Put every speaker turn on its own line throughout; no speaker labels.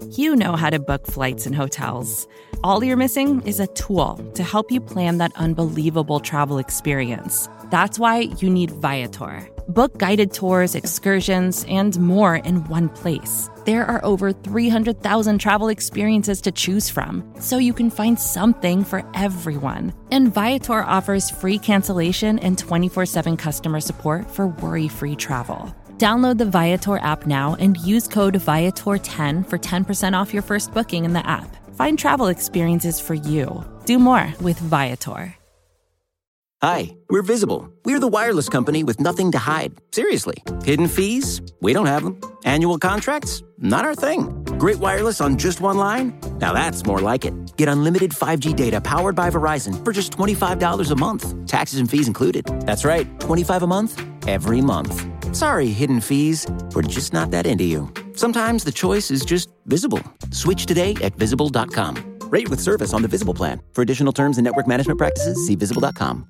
You know how to book flights and hotels. All you're missing is a tool to help you plan that unbelievable travel experience. That's why you need Viator. Book guided tours, excursions, and more in one place. There are over 300,000 travel experiences to choose from, so you can find something for everyone. And Viator offers free cancellation and 24/7 customer support for worry-free travel. Download the Viator app now and use code Viator10 for 10% off your first booking in the app. Find travel experiences for you. Do more with Viator.
Hi, we're Visible. We're the wireless company with nothing to hide. Seriously. Hidden fees? We don't have them. Annual contracts? Not our thing. Great wireless on just one line? Now that's more like it. Get unlimited 5G data powered by Verizon for just $25 a month. Taxes and fees included. That's right, $25 a month, every month. Sorry, hidden fees. We're just not that into you. Sometimes the choice is just Visible. Switch today at Visible.com. Rate with service on the Visible plan. For additional terms and network management practices, see Visible.com.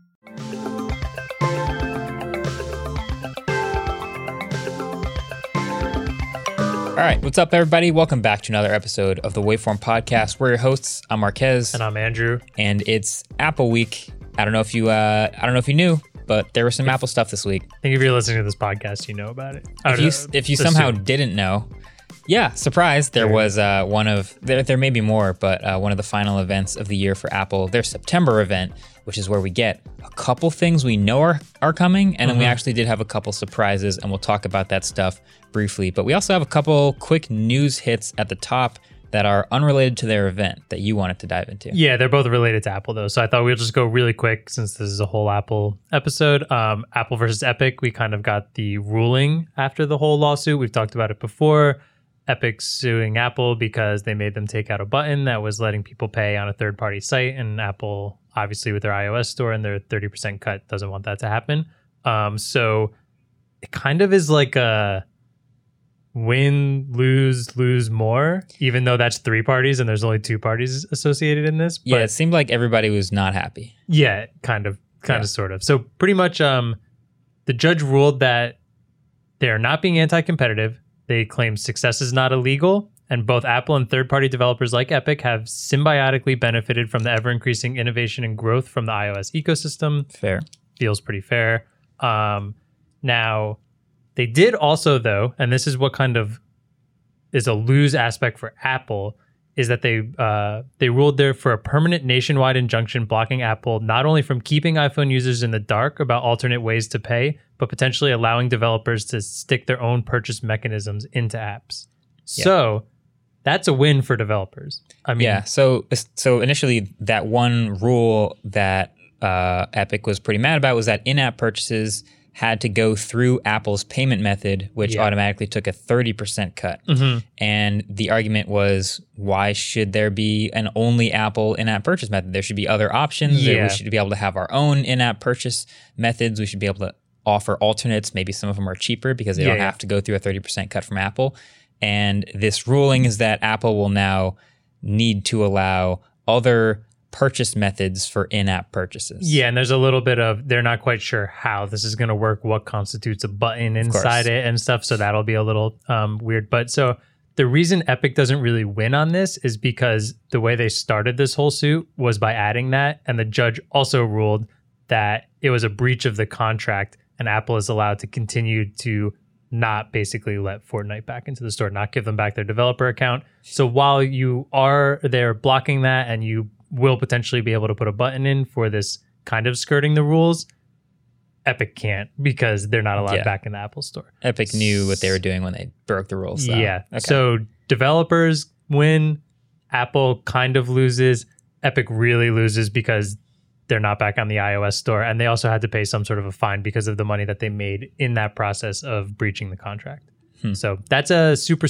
All right, what's up, everybody? Welcome back to another episode of the Waveform Podcast. We're your hosts. I'm Marquez,
and I'm Andrew,
and it's Apple Week. I don't know if you knew, but there was some Apple stuff this week.
I think if you're listening to this podcast, you know about it.
If you somehow didn't know, yeah, surprise! There was there may be more, but one of the final events of the year for Apple, their September event, which is where we get a couple things we know are coming, and then we actually did have a couple surprises, and we'll talk about that stuff briefly. But we also have a couple quick news hits at the top that are unrelated to their event that you wanted to dive into.
Yeah, they're both related to Apple, though. So I thought we'd just go really quick since this is a whole Apple episode. Apple versus Epic, we kind of got the ruling after the whole lawsuit. We've talked about it before. Epic suing Apple because they made them take out a button that was letting people pay on a third-party site. And Apple, obviously with their iOS store and their 30% cut, doesn't want that to happen. So it kind of is like a win, lose more, even though that's three parties and there's only two parties associated in this.
Yeah, it seemed like everybody was not happy.
Yeah, kind of, sort of. So pretty much the judge ruled that they're not being anti-competitive. They claim success is not illegal, and both Apple and third-party developers like Epic have symbiotically benefited from the ever-increasing innovation and growth from the iOS ecosystem.
Fair.
Feels pretty fair. Now, they did also, though, and this is what kind of is a lose aspect for Apple, is that they ruled there for a permanent nationwide injunction blocking Apple not only from keeping iPhone users in the dark about alternate ways to pay, but potentially allowing developers to stick their own purchase mechanisms into apps. Yeah. So that's a win for developers. I mean,
yeah. So initially, that one rule that Epic was pretty mad about was that in-app purchases had to go through Apple's payment method, which automatically took a 30% cut. And the argument was, why should there be an only Apple in-app purchase method? There should be other options.
Yeah.
We should be able to have our own in-app purchase methods. We should be able to offer alternates. Maybe some of them are cheaper because they don't have to go through a 30% cut from Apple. And this ruling is that Apple will now need to allow other purchase methods for in-app purchases.
Yeah, and there's a little bit of, they're not quite sure how this is going to work, what constitutes a button inside it and stuff. So that'll be a little weird. But so the reason Epic doesn't really win on this is because the way they started this whole suit was by adding that. And the judge also ruled that it was a breach of the contract and Apple is allowed to continue to not basically let Fortnite back into the store, not give them back their developer account. So while you are there blocking that and you will potentially be able to put a button in for this kind of skirting the rules, Epic can't because they're not allowed back in the Apple store.
Epic knew what they were doing when they broke the rules. So.
Yeah.
Okay.
So developers win, Apple kind of loses, Epic really loses because they're not back on the iOS store. And they also had to pay some sort of a fine because of the money that they made in that process of breaching the contract. So that's a super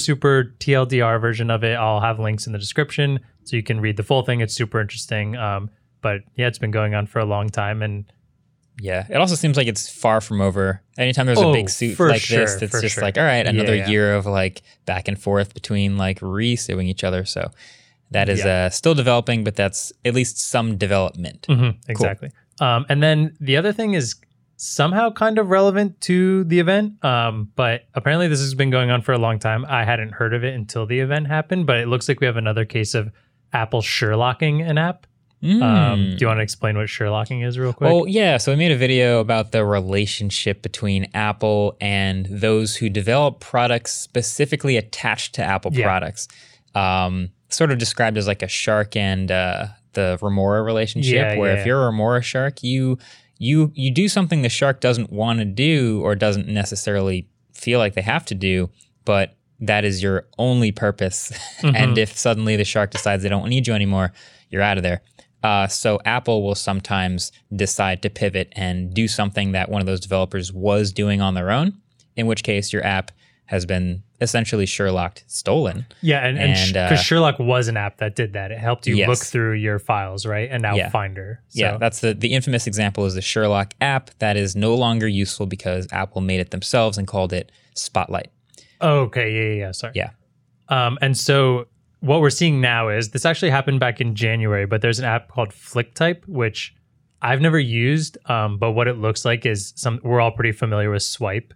TLDR version of it. I'll have links in the description so you can read the full thing. It's super interesting. But yeah, it's been going on for a long time. And
yeah, it also seems like it's far from over. Anytime there's a big suit like this, it's just like, all right, another year of like back and forth between like re-suing each other. So that is still developing, but that's at least some development.
Exactly. Cool. And then the other thing is somehow kind of relevant to the event. But apparently this has been going on for a long time. I hadn't heard of it until the event happened, but it looks like we have another case of Apple Sherlocking an app. Do you want to explain what Sherlocking is real quick?
Well, yeah. So we made a video about the relationship between Apple and those who develop products specifically attached to Apple products. Sort of described as like a shark and the remora relationship, where if you're a remora shark, you do something the shark doesn't want to do or doesn't necessarily feel like they have to do, but that is your only purpose. And if suddenly the shark decides they don't need you anymore, you're out of there. So Apple will sometimes decide to pivot and do something that one of those developers was doing on their own, in which case your app has been essentially Sherlocked, stolen.
Yeah, and because Sherlock was an app that did that. It helped you look through your files, right? And now Finder. So.
Yeah, that's the infamous example is the Sherlock app that is no longer useful because Apple made it themselves and called it Spotlight.
Okay, yeah, sorry.
Yeah.
And so what we're seeing now is, this actually happened back in January, but there's an app called FlickType, which I've never used, but what it looks like is we're all pretty familiar with Swype,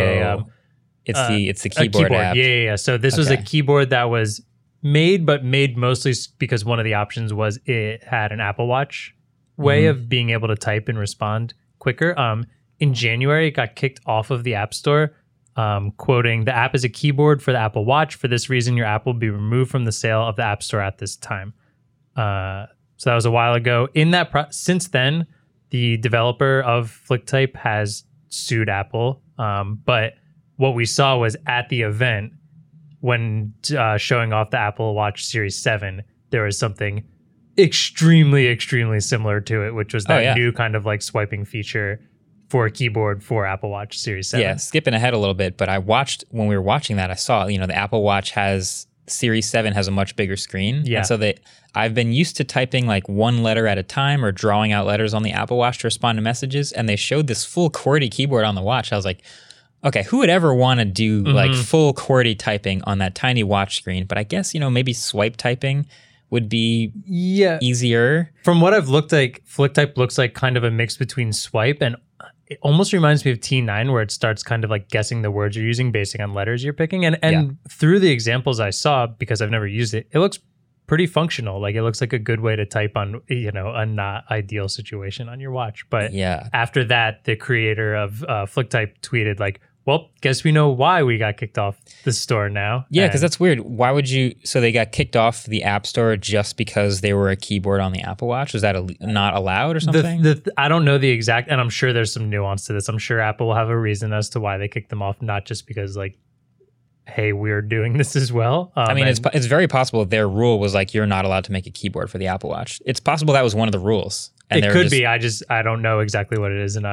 it's the keyboard app.
Yeah. So this was a keyboard that was made mostly because one of the options was it had an Apple Watch way of being able to type and respond quicker. In January, it got kicked off of the App Store, quoting, "The app is a keyboard for the Apple Watch. For this reason, your app will be removed from the sale of the App Store at this time." So that was a while ago. Since then, the developer of FlickType has sued Apple, but what we saw was at the event when showing off the Apple Watch Series 7, there was something extremely, extremely similar to it, which was that new kind of like swiping feature for a keyboard for Apple Watch Series 7.
Yeah, skipping ahead a little bit, but when we were watching that, I saw, the Apple Watch Series 7 has a much bigger screen.
Yeah.
And so I've been used to typing like one letter at a time or drawing out letters on the Apple Watch to respond to messages, and they showed this full QWERTY keyboard on the watch. I was like, okay, who would ever want to do like full QWERTY typing on that tiny watch screen? But I guess, maybe swipe typing would be easier.
From what I've looked like, FlickType looks like kind of a mix between Swype and it almost reminds me of T9, where it starts kind of like guessing the words you're using based on letters you're picking. And through the examples I saw, because I've never used it, it looks pretty functional. Like it looks like a good way to type on, a not ideal situation on your watch. But after that, the creator of FlickType tweeted like, "Well, guess we know why we got kicked off the store now."
Yeah, because that's weird. Why would you? So they got kicked off the App Store just because they were a keyboard on the Apple Watch? Was that not allowed or something?
I don't know the exact, and I'm sure there's some nuance to this. I'm sure Apple will have a reason as to why they kicked them off, not just because like, hey, we're doing this as well.
It's very possible their rule was like, you're not allowed to make a keyboard for the Apple Watch. It's possible that was one of the rules.
And it could be. I don't know exactly what it is, and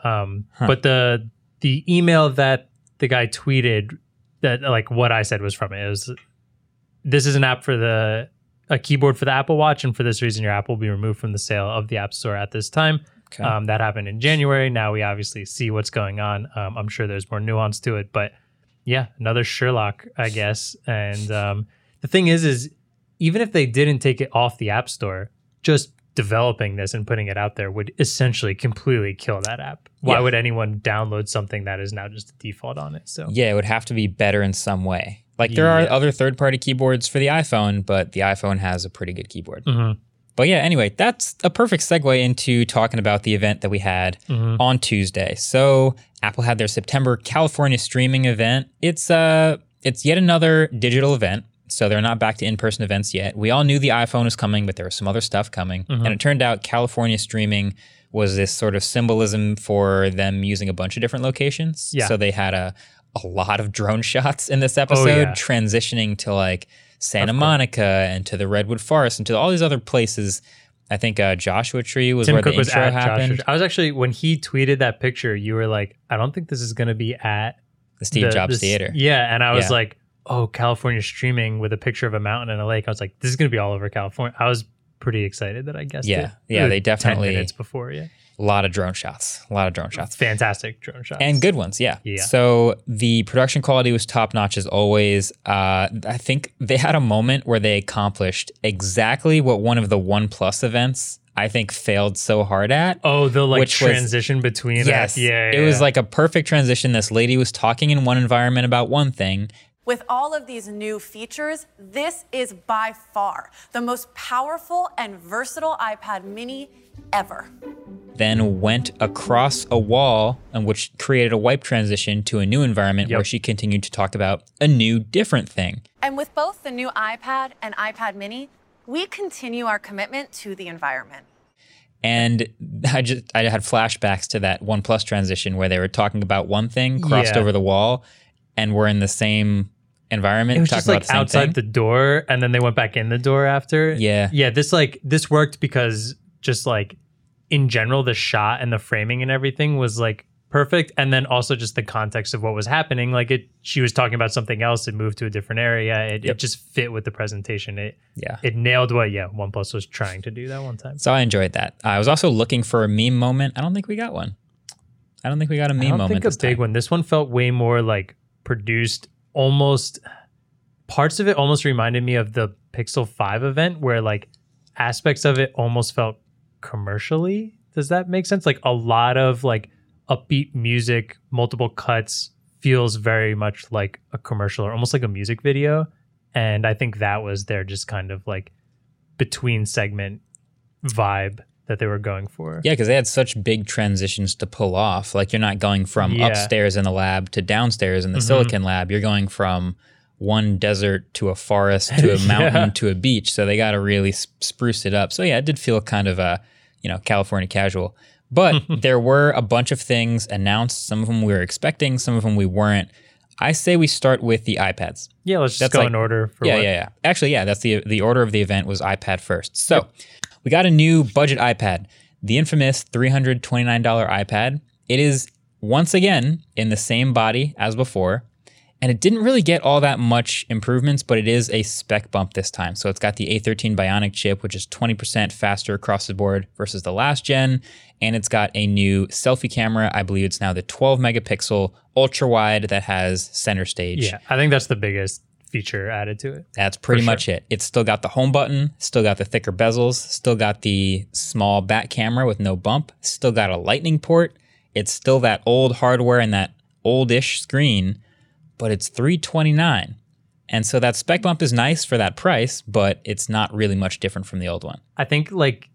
but the email that the guy tweeted, that like what I said was from it. It was, "This is an app for a keyboard for the Apple Watch, and for this reason, your app will be removed from the sale of the App Store at this time." Okay. That happened in January. Now we obviously see what's going on. I'm sure there's more nuance to it, but yeah, another Sherlock, I guess. And the thing is even if they didn't take it off the App Store, just developing this and putting it out there would essentially completely kill that app. Why would anyone download something that is now just a default on it? So
it would have to be better in some way. Like there are other third-party keyboards for the iPhone, but the iPhone has a pretty good keyboard. But anyway, that's a perfect segue into talking about the event that we had on Tuesday. So Apple had their September California streaming event. It's yet another digital event. So they're not back to in-person events yet. We all knew the iPhone was coming, but there was some other stuff coming. And it turned out California streaming was this sort of symbolism for them using a bunch of different locations. Yeah. So they had a lot of drone shots in this episode, transitioning to like Santa Monica and to the Redwood Forest and to all these other places. I think Joshua Tree was where the intro happened.
I was actually, when he tweeted that picture, you were like, I don't think this is going to be at
the Steve Jobs Theater.
Yeah. And I was like, oh, California streaming with a picture of a mountain and a lake. I was like, this is going to be all over California. I was pretty excited that I guessed it.
Yeah, they definitely
10 minutes before.
A lot of drone shots.
Fantastic drone shots.
And good ones, yeah. So the production quality was top notch as always. I think they had a moment where they accomplished exactly what one of the OnePlus events I think failed so hard at.
Oh, the like transition between.
Yes. It was like a perfect transition. This lady was talking in one environment about one thing.
With all of these new features, this is by far the most powerful and versatile iPad mini ever.
Then went across a wall, and which created a wipe transition to a new environment where she continued to talk about a new, different thing.
And with both the new iPad and iPad mini, we continue our commitment to the environment.
And I had flashbacks to that OnePlus transition where they were talking about one thing, crossed over the wall, and we're in the same environment.
It was just like outside the door, and then they went back in the door after. Yeah. This worked because just like in general, the shot and the framing and everything was like perfect, and then also just the context of what was happening. Like she was talking about something else. It moved to a different area. It just fit with the presentation. It nailed what OnePlus was trying to do that one time.
So I enjoyed that. I was also looking for a meme moment. I don't think we got one. I don't think we got a meme moment. I don't think a big
one. This one felt way more like produced. Almost parts of it almost reminded me of the Pixel 5 event, where like aspects of it almost felt commercially. Does that make sense? Like a lot of like upbeat music, multiple cuts, feels very much like a commercial or almost like a music video. And I think that was their just kind of like between segment vibe that they were going for.
Yeah, because they had such big transitions to pull off. Like you're not going from upstairs in the lab to downstairs in the Silicon lab. You're going from one desert to a forest to a mountain to a beach. So they got to really spruce it up. So yeah, it did feel kind of a, California casual. But there were a bunch of things announced. Some of them we were expecting, some of them we weren't. I say we start with the iPads.
Yeah, let's just go in order.
Yeah. Actually, that's the order of the event was iPad first. So we got a new budget iPad, the infamous $329 iPad. It is once again in the same body as before, and it didn't really get all that much improvements, but it is a spec bump this time. So it's got the A13 Bionic chip, which is 20% faster across the board versus the last gen, and it's got a new selfie camera. I believe it's now the 12 megapixel ultra wide that has center stage.
Yeah, I think that's the biggest feature added to it.
That's pretty much it. It's still got the home button, still got the thicker bezels, still got the small back camera with no bump, still got a lightning port. It's still that old hardware and that oldish screen, but it's $329. And so that spec bump is nice for that price, but it's not really much different from the old one.
I think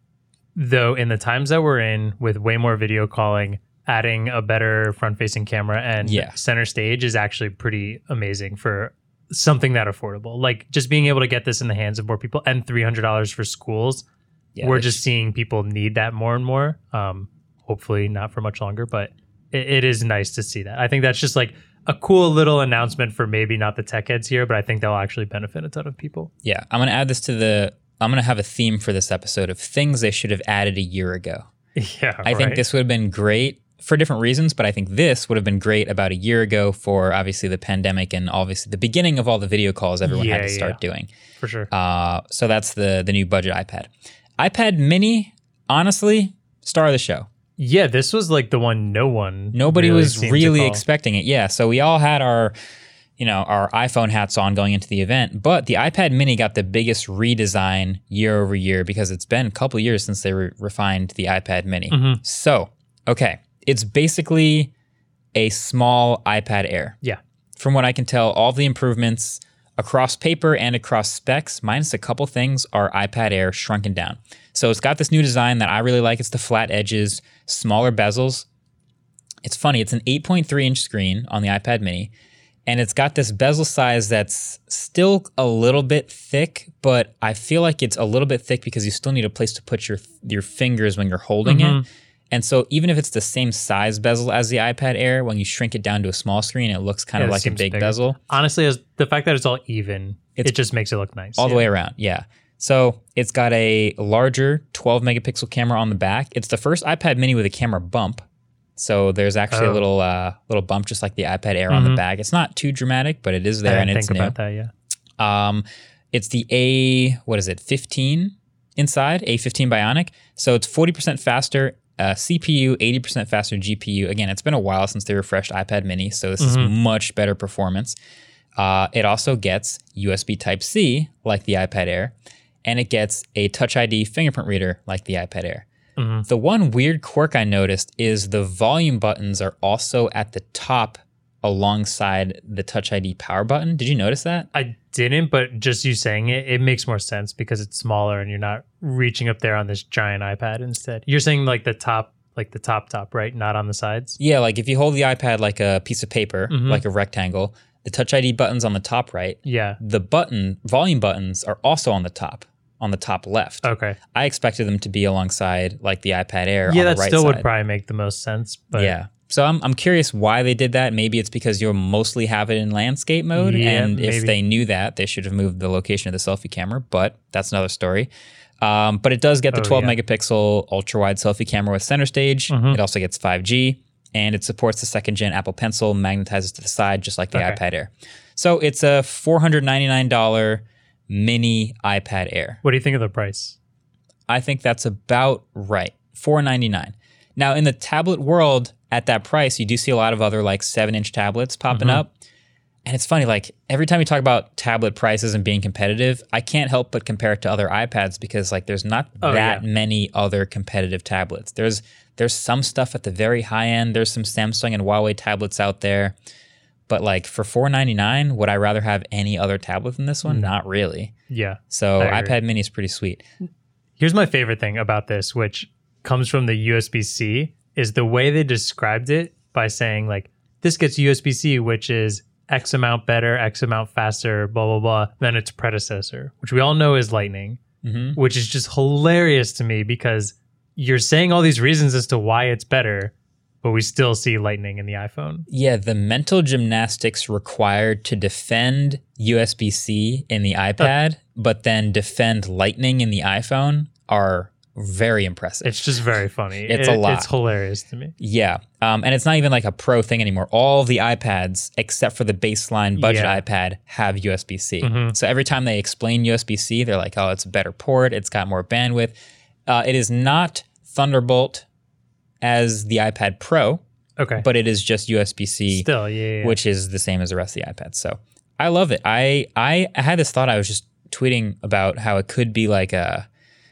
though in the times that we're in with way more video calling, adding a better front-facing camera and center stage is actually pretty amazing for something that affordable. Like just being able to get this in the hands of more people and $300 for schools. Yeah, we're just seeing people need that more and more. Hopefully not for much longer, but it is nice to see that. I think that's just like a cool little announcement for maybe not the tech heads here, but I think they'll actually benefit a ton of people.
Yeah, I'm going to add this I'm going to have a theme for this episode of things they should have added a year ago.
Yeah,
I think this would have been great for different reasons, but I think this would have been great about a year ago for obviously the pandemic and obviously the beginning of all the video calls everyone had to start doing.
For sure.
So that's the new budget iPad. iPad mini, honestly, star of the show.
Yeah, this was like the one
nobody was really expecting it. Yeah, so we all had our iPhone hats on going into the event, but the iPad mini got the biggest redesign year over year because it's been a couple of years since they refined the iPad mini. So, okay, it's basically a small iPad Air.
Yeah.
From what I can tell, all the improvements across paper and across specs, minus a couple things, are iPad Air shrunken down. So it's got this new design that I really like. It's the flat edges, smaller bezels. It's funny, it's an 8.3-inch screen on the iPad mini, and it's got this bezel size that's still a little bit thick, but I feel like it's a little bit thick because you still need a place to put your fingers when you're holding it. And so even if it's the same size bezel as the iPad Air, when you shrink it down to a small screen, it looks kind of like a big bezel.
Honestly, the fact that it's all even, it just makes it look nice.
All the way around, yeah. So it's got a larger 12 megapixel camera on the back. It's the first iPad mini with a camera bump. So there's actually a little bump just like the iPad Air on the back. It's not too dramatic, but it is there and it's new.
I didn't think about that,
It's the 15 inside, A15 Bionic. So it's 40% faster CPU, 80% faster GPU. Again, it's been a while since they refreshed iPad mini, so this is much better performance. It also gets USB Type-C like the iPad Air, and it gets a Touch ID fingerprint reader like the iPad Air. The one weird quirk I noticed is the volume buttons are also at the top alongside the Touch ID power button. Did you notice that?
I didn't, but just you saying it, it makes more sense because it's smaller and you're not reaching up there on this giant iPad instead. You're saying like the top, right? Not on the sides?
Yeah, like if you hold the iPad like a piece of paper, like a rectangle, the Touch ID button's on the top right.
Yeah.
The volume buttons are also on the top left.
Okay.
I expected them to be alongside like the iPad Air on
Yeah,
the
that
right
still
side.
would probably make the most sense. But
yeah. So I'm curious why they did that. Maybe it's because you'll mostly have it in landscape mode.
Yeah,
and if
maybe.
they knew that, they should have moved the location of the selfie camera, but that's another story. But it does get the 12 megapixel ultra wide selfie camera with center stage. It also gets 5G, and it supports the second gen Apple Pencil, magnetizes to the side just like the iPad Air. So it's a $499 mini iPad Air.
What do you think of the price?
I think that's about right. $499. Now in the tablet world, at that price, you do see a lot of other like 7-inch tablets popping up. And it's funny, like every time you talk about tablet prices and being competitive, I can't help but compare it to other iPads because like there's not many other competitive tablets. There's some stuff at the very high end. There's some Samsung and Huawei tablets out there. But like for $499, would I rather have any other tablet than this one? Not really.
Yeah.
So iPad mini is pretty sweet.
Here's my favorite thing about this, which comes from the USB-C, is the way they described it by saying like, this gets USB-C, which is X amount better, X amount faster, blah, blah, blah, than its predecessor, which we all know is Lightning, which is just hilarious to me because you're saying all these reasons as to why it's better, but we still see Lightning in the iPhone.
Yeah, the mental gymnastics required to defend USB-C in the iPad, but then defend Lightning in the iPhone are very impressive.
It's just very funny.
It's a lot.
It's hilarious to me.
Yeah. And it's not even like a pro thing anymore. All of the iPads, except for the baseline budget iPad, have USB-C. So every time they explain USB-C, they're like, oh, it's a better port. It's got more bandwidth. It is not Thunderbolt as the iPad Pro.
Okay.
But it is just USB-C,
Still,
which is the same as the rest of the iPad. So I love it. I had this thought. I was just tweeting about how it could be like an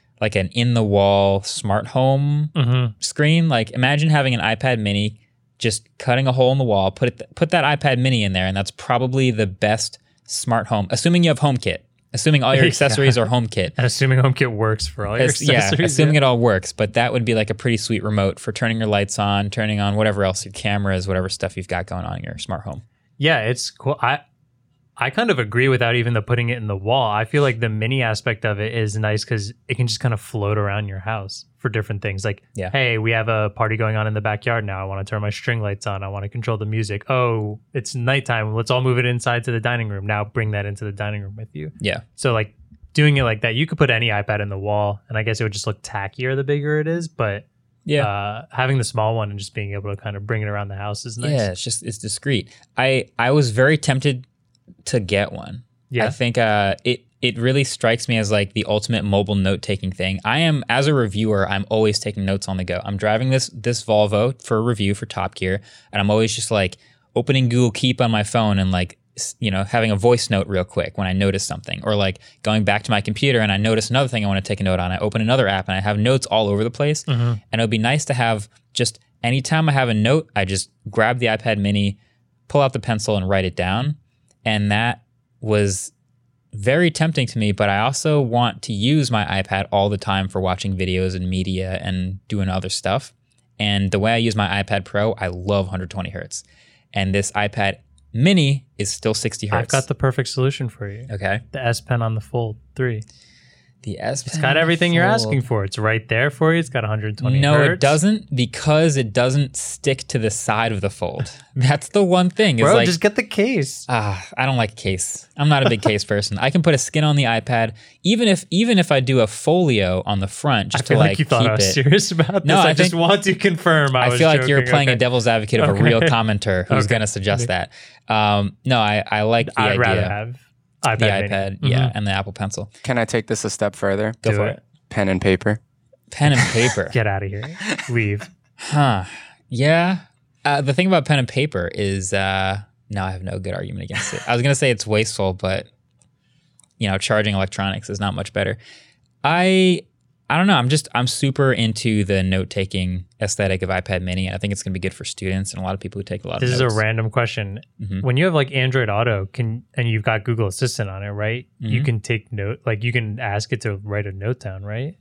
in-the-wall smart home screen. Like imagine having an iPad mini, just cutting a hole in the wall, put that iPad mini in there, and that's probably the best smart home, assuming you have HomeKit, assuming all your accessories are HomeKit.
And assuming HomeKit works for all your accessories.
Yeah, assuming it all works. But that would be like a pretty sweet remote for turning your lights on, turning on whatever else, your cameras, whatever stuff you've got going on in your smart home.
Yeah, it's cool. I kind of agree without even the putting it in the wall. I feel like the mini aspect of it is nice because it can just kind of float around your house for different things. Like, hey, we have a party going on in the backyard now. I want to turn my string lights on. I want to control the music. Oh, it's nighttime. Let's all move it inside to the dining room. Now bring that into the dining room with you.
Yeah.
So like doing it like that, you could put any iPad in the wall and I guess it would just look tackier the bigger it is. But having the small one and just being able to kind of bring it around the house is nice.
Yeah, it's discreet. I was very tempted to get one. Yeah. I think it really strikes me as like the ultimate mobile note-taking thing. I am, as a reviewer, I'm always taking notes on the go. I'm driving this Volvo for a review for Top Gear, and I'm always just like opening Google Keep on my phone and like, you know, having a voice note real quick when I notice something, or like going back to my computer and I notice another thing I want to take a note on. I open another app and I have notes all over the place. And it would be nice to have just anytime I have a note, I just grab the iPad mini, pull out the pencil and write it down. And that was very tempting to me, but I also want to use my iPad all the time for watching videos and media and doing other stuff. And the way I use my iPad Pro, I love 120 hertz. And this iPad mini is still 60 hertz.
I've got the perfect solution for you.
Okay.
The S Pen on the Fold 3.
The S Pen.
It's got everything you're asking for. It's right there for you. It's got 120 hertz.
No, it doesn't, because it doesn't stick to the side of the fold. That's the one thing.
Bro,
like,
just get the case.
I don't like case. I'm not a big case person. I can put a skin on the iPad, even if I do a folio on the front, just to like
you thought I was serious about this.
No,
I just want to confirm.
I feel like you're playing a devil's advocate of a real commenter who's going to suggest that. No, I like the idea.
I'd rather have
the iPad, and the Apple Pencil.
Can I take this a step further?
Go for it.
Pen and paper.
Pen and paper.
Get out of here. Leave.
Huh. Yeah. The thing about pen and paper is, no, I have no good argument against it. I was going to say it's wasteful, but, charging electronics is not much better. I don't know. I'm super into the note-taking aesthetic of iPad mini, and I think it's going to be good for students and a lot of people who take a lot of notes.
This is a random question. Mm-hmm. When you have like Android Auto and you've got Google Assistant on it, right? Mm-hmm. You can take note, like you can ask it to write a note down, right?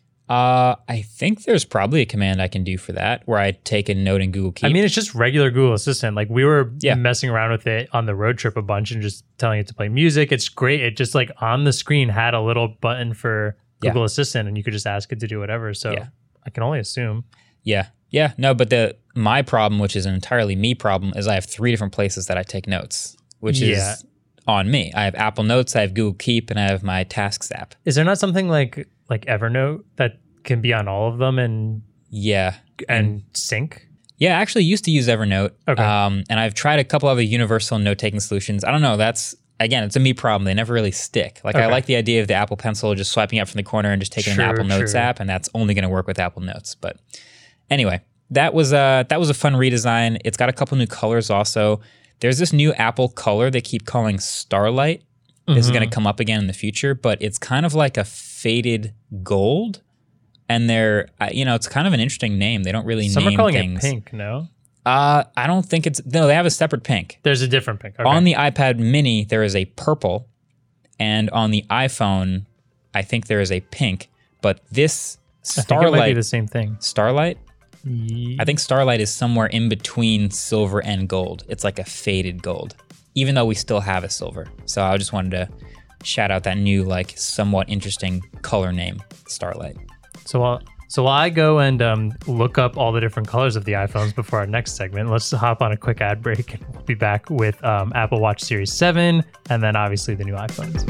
I think there's probably a command I can do for that where I take a note in Google Keep.
I mean, it's just regular Google Assistant. Like we were messing around with it on the road trip a bunch and just telling it to play music. It's great. It just like on the screen had a little button for Google Assistant and you could just ask it to do whatever. So I can only assume.
Yeah. Yeah. No, but my problem, which is an entirely me problem, is I have 3 different places that I take notes, which is on me. I have Apple Notes, I have Google Keep, and I have my Tasks app.
Is there not something like Evernote that can be on all of them and sync?
Yeah, I actually used to use Evernote.
Okay.
And I've tried a couple other universal note-taking solutions. I don't know. Again, it's a me problem. They never really stick. Like I like the idea of the Apple Pencil just swiping up from the corner and just taking an Apple Notes app, and that's only going to work with Apple Notes. But anyway, that was a fun redesign. It's got a couple new colors also. There's this new Apple color they keep calling Starlight. This is going to come up again in the future, but it's kind of like a faded gold. And it's kind of an interesting name. They don't really name things.
Some are calling it pink, no?
I don't think no, they have a separate pink.
There's a different pink. Okay.
On the iPad mini, there is a purple. And on the iPhone, I think there is a pink. But this Starlight... I think it might be
the same thing.
Starlight? Yeah. I think Starlight is somewhere in between silver and gold. It's like a faded gold, even though we still have a silver. So I just wanted to shout out that new, somewhat interesting color name, Starlight.
So while I go and look up all the different colors of the iPhones before our next segment, let's hop on a quick ad break and we'll be back with Apple Watch Series 7 and then obviously the new iPhones.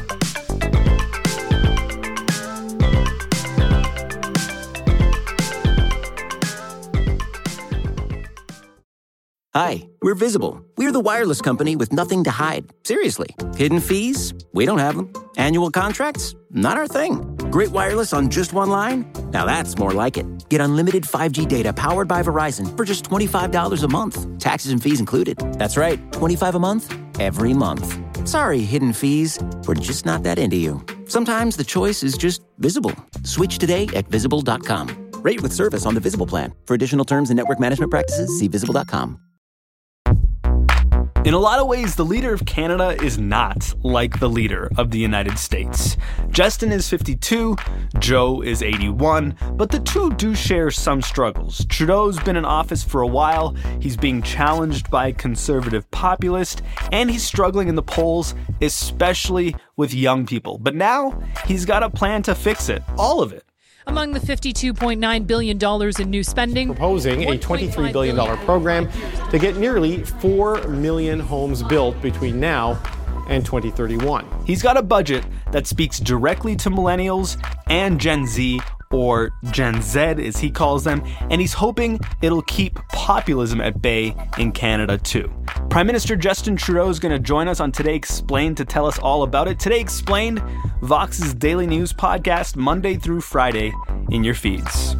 Hi, we're Visible. We're the wireless company with nothing to hide. Seriously. Hidden fees? We don't have them. Annual contracts? Not our thing. Great wireless on just one line? Now that's more like it. Get unlimited 5G data powered by Verizon for just $25 a month. Taxes and fees included. That's right, $25 a month, every month. Sorry, hidden fees. We're just not that into you. Sometimes the choice is just Visible. Switch today at Visible.com. Rate with service on the Visible plan. For additional terms and network management practices, see Visible.com.
In a lot of ways, the leader of Canada is not like the leader of the United States. Justin is 52, Joe is 81, but the two do share some struggles. Trudeau's been in office for a while, he's being challenged by a conservative populist, and he's struggling in the polls, especially with young people. But now, he's got a plan to fix it, all of it.
Among the $52.9 billion in new spending,
proposing a $23 billion program to get nearly 4 million homes built between now and 2031.
He's got a budget that speaks directly to millennials and Gen Z, or Gen Z as he calls them, and he's hoping it'll keep populism at bay in Canada too. Prime Minister Justin Trudeau is going to join us on Today Explained to tell us all about it. Today Explained, Vox's daily news podcast, Monday through Friday in your feeds.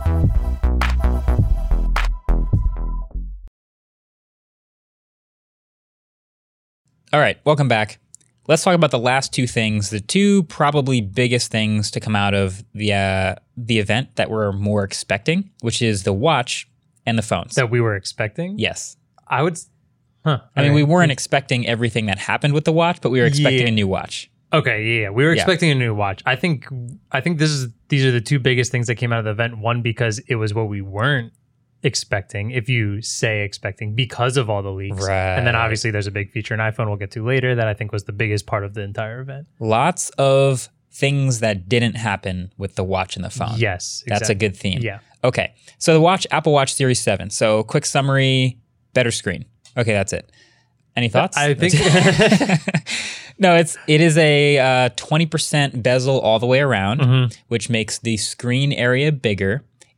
All right, welcome back. Let's talk about the last two things, the two probably biggest things to come out of the event that we're more expecting, which is the watch and the phones.
That we were expecting?
Yes.
I would...
I mean, we weren't expecting everything that happened with the watch, but we were expecting a new watch.
Okay, yeah. We were expecting a new watch. I think these are the two biggest things that came out of the event. One, because it was what we weren't expecting, if you say expecting, because of all the leaks.
Right.
And then obviously there's a big feature in iPhone we'll get to later that I think was the biggest part of the entire event.
Lots of things that didn't happen with the watch and the phone.
Yes, exactly.
That's a good theme.
Yeah.
Okay, so the watch, Apple Watch Series 7. So quick summary, better screen. Okay, that's it. Any thoughts?
I think...
No, it is a 20% bezel all the way around, which makes the screen area bigger.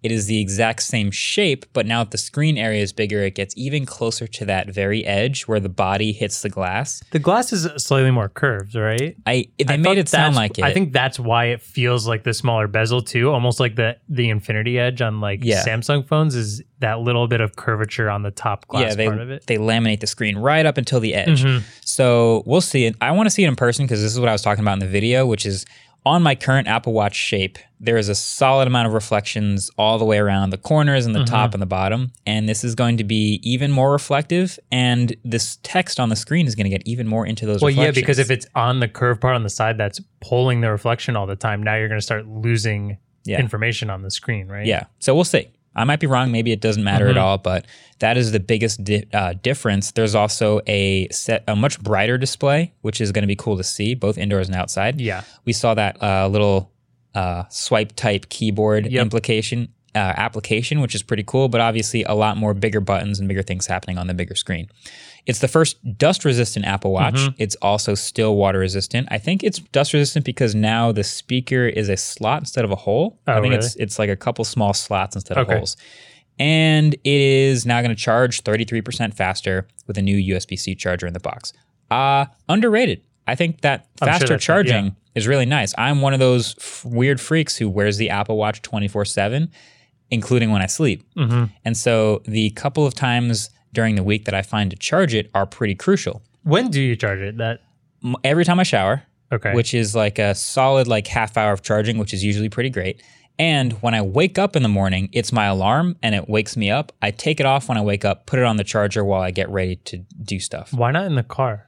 It is the exact same shape, but now that the screen area is bigger, it gets even closer to that very edge where the body hits the glass.
The glass is slightly more curved, right?
They made it sound like it.
I think that's why it feels like the smaller bezel too, almost like the Infinity Edge on Samsung phones is that little bit of curvature on the top glass part of it.
They laminate the screen right up until the edge. So we'll see it. I want to see it in person because this is what I was talking about in the video, which is on my current Apple Watch shape, there is a solid amount of reflections all the way around the corners and the top and the bottom. And this is going to be even more reflective. And this text on the screen is going to get even more into those reflections. Well, yeah,
because if it's on the curved part on the side that's pulling the reflection all the time, now you're going to start losing information on the screen, right?
Yeah. So we'll see. I might be wrong. Maybe it doesn't matter at all, but that is the biggest difference. There's also a much brighter display, which is going to be cool to see, both indoors and outside.
Yeah.
We saw that little swipe type keyboard application, which is pretty cool, but obviously a lot more bigger buttons and bigger things happening on the bigger screen. It's the first dust-resistant Apple Watch. It's also still water-resistant. I think it's dust-resistant because now the speaker is a slot instead of a hole. I think it's like a couple small slots instead of holes. And it is now going to charge 33% faster with a new USB-C charger in the box. Underrated. I think that faster charging is really nice. I'm one of those weird freaks who wears the Apple Watch 24/7, including when I sleep. And so the couple of times during the week that I find to charge it are pretty crucial.
When do you charge it?
Every time I shower,
okay,
which is like a solid half hour of charging, which is usually pretty great. And when I wake up in the morning, it's my alarm and it wakes me up. I take it off when I wake up, put it on the charger while I get ready to do stuff.
Why not in the car?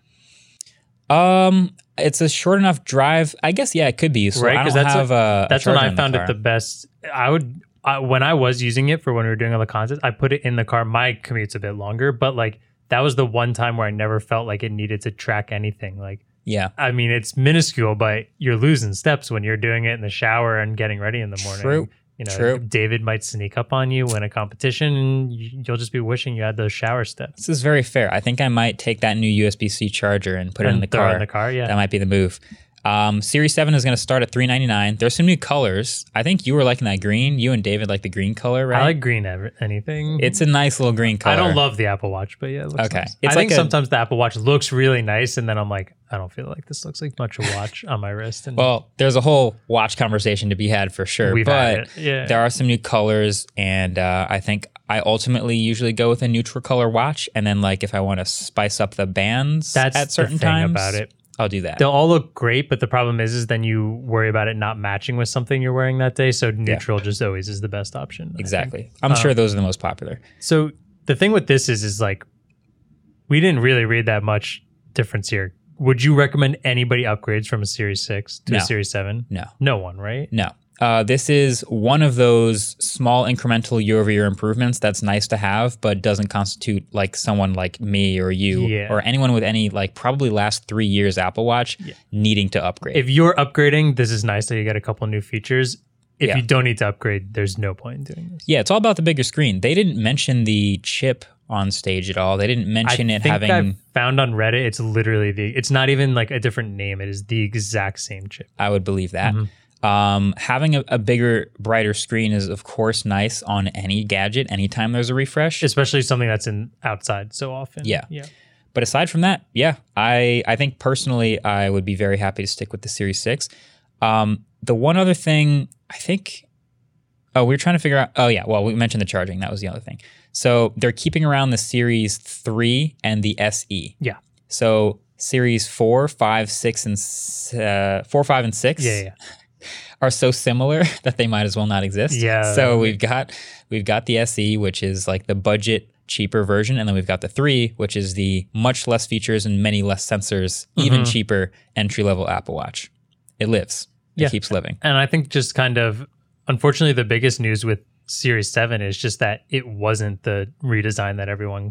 It's a short enough drive. I guess, yeah, it could be useful.
Right,
because
that's when I found it the best. When I was using it for when we were doing all the content, I put it in the car. My commute's a bit longer, but that was the one time where I never felt like it needed to track anything.
Yeah.
I mean, it's minuscule, but you're losing steps when you're doing it in the shower and getting ready in the morning.
True. True.
David might sneak up on you, win a competition, and you'll just be wishing you had those shower steps.
This is very fair. I think I might take that new USB-C charger and put it in the car.
Throw it in the car, yeah.
That might be the move. Series 7 is going to start at $399. There's some new colors. I think you were liking that green. You and David like the green color, right?
I like green anything.
It's a nice little green color.
I don't love the Apple Watch, but yeah, it looks nice.
I
think sometimes the Apple Watch looks really nice, and then I'm like, I don't feel like this looks like much a watch on my wrist. And
well, there's a whole watch conversation to be had for sure. But there are some new colors, and I think I ultimately usually go with a neutral color watch, and then if I want to spice up the bands at certain times
about it.
I'll do that.
They'll all look great, but the problem is then you worry about it not matching with something you're wearing that day. So neutral just always is the best option.
Exactly. I'm sure those are the most popular.
So the thing with this is we didn't really read that much difference here. Would you recommend anybody upgrades from a Series 6 to a Series 7?
No.
No one, right?
No. This is one of those small incremental year-over-year improvements that's nice to have, but doesn't constitute someone like me or you or anyone with any probably last 3 years Apple Watch needing to upgrade.
If you're upgrading, this is nice that you get a couple new features. If you don't need to upgrade, there's no point in doing this.
Yeah, it's all about the bigger screen. They didn't mention the chip on stage at all. They didn't mention
I found on Reddit, it's literally it's not even a different name. It is the exact same chip.
I would believe that. Having a bigger, brighter screen is, of course, nice on any gadget anytime there's a refresh.
Especially something that's outside so often.
Yeah. But aside from that, I think personally I would be very happy to stick with the Series 6. The one other thing, I think... we were trying to figure out... we mentioned the charging. That was the other thing. So they're keeping around the Series 3 and the SE.
Yeah.
So Series 4, 5, 6, and 4, 5, and 6...
Yeah.
are so similar that they might as well not exist.
Yeah.
So we've got the SE, which is the budget cheaper version, and then we've got the 3, which is the much less features and many less sensors, even cheaper entry-level Apple Watch. It lives. It keeps living.
And I think just unfortunately, the biggest news with Series 7 is just that it wasn't the redesign that everyone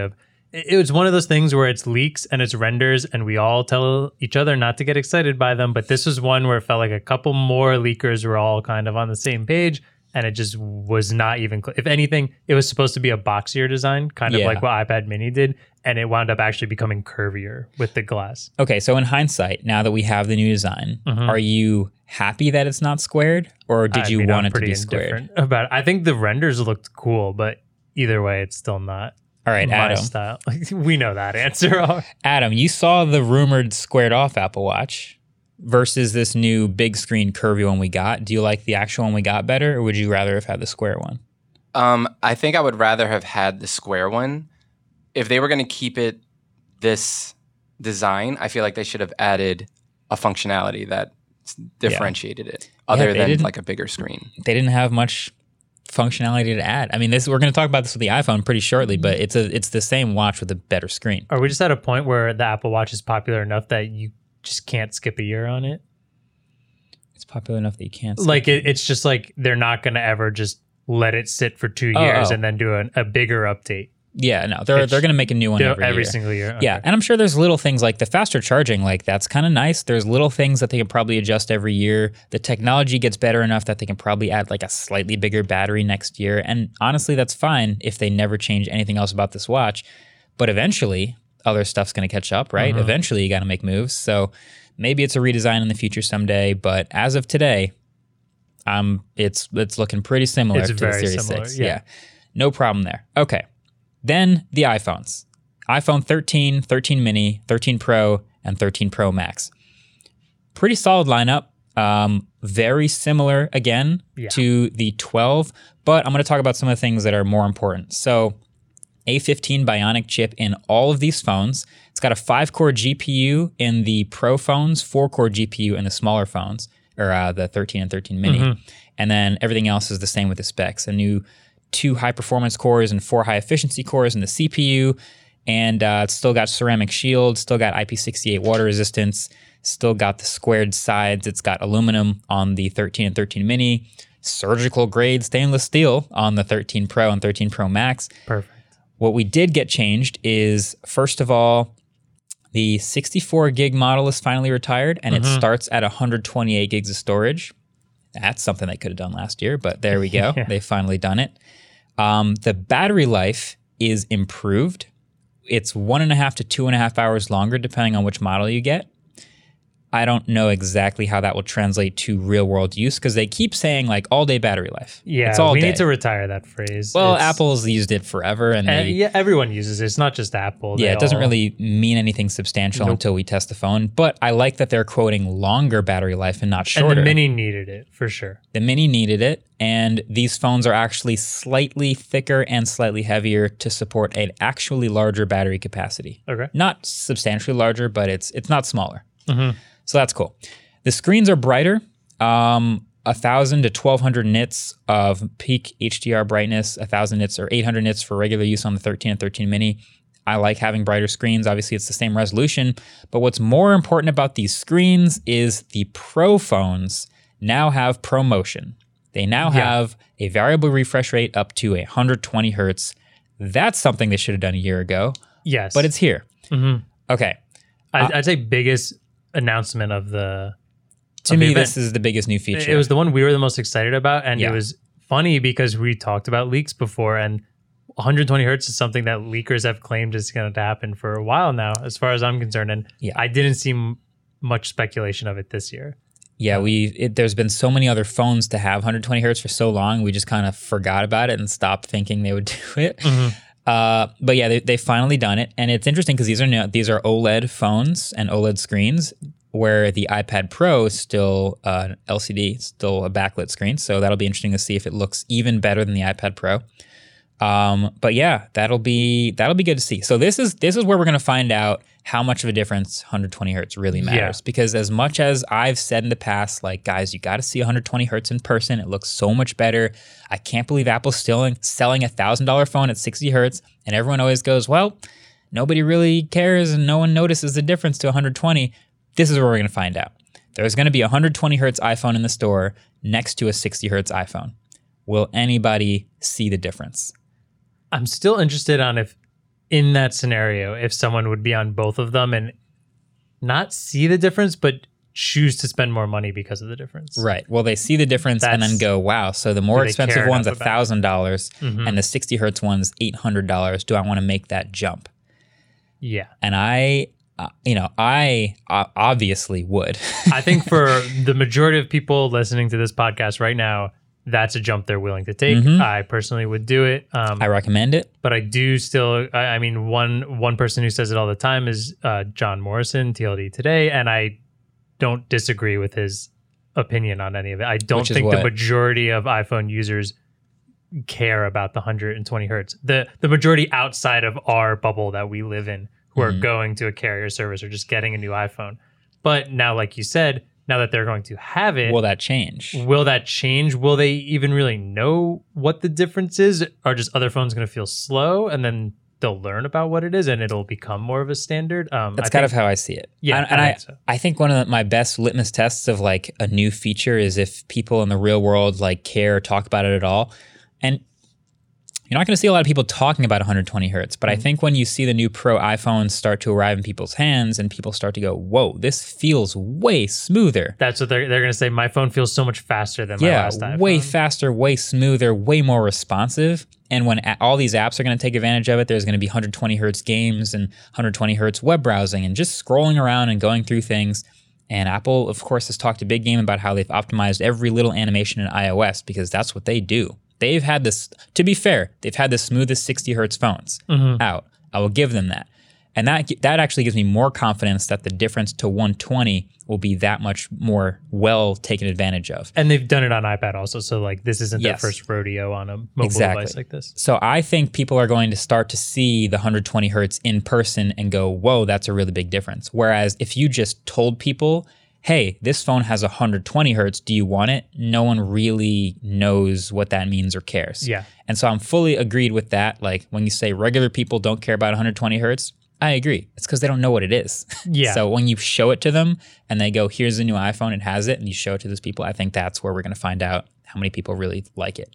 it was one of those things where it's leaks and it's renders and we all tell each other not to get excited by them. But this was one where it felt like a couple more leakers were all kind of on the same page and it just was not even, if anything, it was supposed to be a boxier design, kind of like what iPad mini did. And it wound up actually becoming curvier with the glass.
Okay, so in hindsight, now that we have the new design, are you happy that it's not squared, or did you want it to be squared?
About it. I think the renders looked cool, but either way, it's still not.
All right,
my
Adam.
Style. We know that answer.
Adam, you saw the rumored squared off Apple Watch versus this new big screen curvy one we got. Do you like the actual one we got better, or would you rather have had the square one?
I think I would rather have had the square one. If they were going to keep it this design, I feel like they should have added a functionality that differentiated it, other than like a bigger screen.
They didn't have much functionality to add. I mean, we're going to talk about this with the iPhone pretty shortly, but it's the same watch with a better screen.
Are we just at a point where the Apple Watch is popular enough that you just can't skip a year on it?
It's popular enough that you can't
skip it's just like they're not going to ever just let it sit for 2 years and then do a bigger update.
Yeah, no, they're going to make a new one every
single year. Okay.
Yeah, and I'm sure there's little things like the faster charging, like that's kind of nice. There's little things that they can probably adjust every year. The technology gets better enough that they can probably add like a slightly bigger battery next year. And honestly, that's fine if they never change anything else about this watch. But eventually, other stuff's going to catch up, right? Mm-hmm. Eventually, you got to make moves. So maybe it's a redesign in the future someday. But as of today, it's looking pretty similar to the Series 6. Yeah, no problem there. Okay. Then the iPhones. iPhone 13, 13 mini, 13 Pro, and 13 Pro Max. Pretty solid lineup. Very similar, again, to the 12. But I'm going to talk about some of the things that are more important. So A15 Bionic chip in all of these phones. It's got a 5-core GPU in the Pro phones, 4-core GPU in the smaller phones, or the 13 and 13 mini. Mm-hmm. And then everything else is the same with the specs. A new 2 high-performance cores and 4 high-efficiency cores in the CPU, and it's still got ceramic shield, still got IP68 water resistance, still got the squared sides. It's got aluminum on the 13 and 13 mini, surgical-grade stainless steel on the 13 Pro and 13 Pro Max.
Perfect.
What we did get changed is, first of all, the 64 gig model is finally retired, and it starts at 128 gigs of storage. That's something they could have done last year, but there we go. They've finally done it. The battery life is improved. It's 1.5 to 2.5 hours longer, depending on which model you get. I don't know exactly how that will translate to real world use because they keep saying like all day battery life.
Yeah,
it's all
we
day.
need to retire that phrase.
Well, Apple's used it forever, and
everyone uses it. It's not just Apple.
Yeah, it doesn't really mean anything substantial until we test the phone. But I like that they're quoting longer battery life and not shorter.
And the Mini needed it for sure.
The Mini needed it, and these phones are actually slightly thicker and slightly heavier to support an actually larger battery capacity.
Okay,
not substantially larger, but it's not smaller. Mm-hmm. So that's cool. The screens are brighter, 1,000 to 1,200 nits of peak HDR brightness, 1,000 nits or 800 nits for regular use on the 13 and 13 mini. I like having brighter screens. Obviously, it's the same resolution. But what's more important about these screens is the Pro phones now have ProMotion. They now have a variable refresh rate up to 120 hertz. That's something they should have done a year ago.
Yes.
But it's here.
Mm-hmm.
Okay.
I'd say biggest announcement of the
to me this is the biggest new feature.
It was the one we were the most excited about, and it was funny because we talked about leaks before, and 120 hertz is something that leakers have claimed is going to happen for a while now, as far as I'm concerned, and I didn't see much speculation of it this year.
Yeah, there's been so many other phones to have 120 hertz for so long, we just kind of forgot about it and stopped thinking they would do it. Mm-hmm. But yeah, they finally done it, and it's interesting because these are OLED phones and OLED screens, where the iPad Pro is still LCD, still a backlit screen. So that'll be interesting to see if it looks even better than the iPad Pro. But yeah, that'll be good to see. So this is where we're going to find out how much of a difference 120 hertz really matters. Because as much as I've said in the past, like, guys, you got to see 120 hertz in person. It looks so much better. I can't believe Apple's still selling a $1,000 phone at 60 hertz. And everyone always goes, well, nobody really cares and no one notices the difference to 120. This is where we're going to find out. There's going to be a 120 hertz iPhone in the store next to a 60 hertz iPhone. Will anybody see the difference?
I'm still interested on if, in that scenario, if someone would be on both of them and not see the difference, but choose to spend more money because of the difference.
Right. Well, they see the difference and then go, wow, so the more expensive one's $1,000 and the 60 hertz one's $800. Do I want to make that jump?
Yeah.
And I I obviously would.
I think for the majority of people listening to this podcast right now, that's a jump they're willing to take. I personally would do it.
I recommend it.
But I do still, I mean, one person who says it all the time is John Morrison, TLD Today, and I don't disagree with his opinion on any of it. I don't think the majority of iPhone users care about the 120 hertz. The majority outside of our bubble that we live in who are going to a carrier service or just getting a new iPhone. But now, like you said, now that they're going to have it,
will that change?
Will they even really know what the difference is? Are just other phones going to feel slow, and then they'll learn about what it is, and it'll become more of a standard?
That's kind of how I see it.
Yeah,
I think one of my best litmus tests of like a new feature is if people in the real world like care or talk about it at all. And you're not going to see a lot of people talking about 120 hertz, but I think when you see the new Pro iPhones start to arrive in people's hands and people start to go, whoa, this feels way smoother.
That's what they're going to say. My phone feels so much faster than my last iPhone.
Way faster, way smoother, way more responsive. And when all these apps are going to take advantage of it, there's going to be 120 hertz games and 120 hertz web browsing and just scrolling around and going through things. And Apple, of course, has talked a big game about how they've optimized every little animation in iOS because that's what they do. They've had this, to be fair, they've had the smoothest 60 hertz phones out. I will give them that. And that actually gives me more confidence that the difference to 120 will be that much more well taken advantage of.
And they've done it on iPad also. So like this isn't their first rodeo on a mobile device like this.
So I think people are going to start to see the 120 hertz in person and go, whoa, that's a really big difference. Whereas if you just told people, hey, this phone has 120 hertz, do you want it? No one really knows what that means or cares.
Yeah.
And so I'm fully agreed with that. Like when you say regular people don't care about 120 hertz, I agree. It's because they don't know what it is.
Yeah.
So when you show it to them and they go, here's a new iPhone, it has it, and you show it to those people, I think that's where we're going to find out how many people really like it.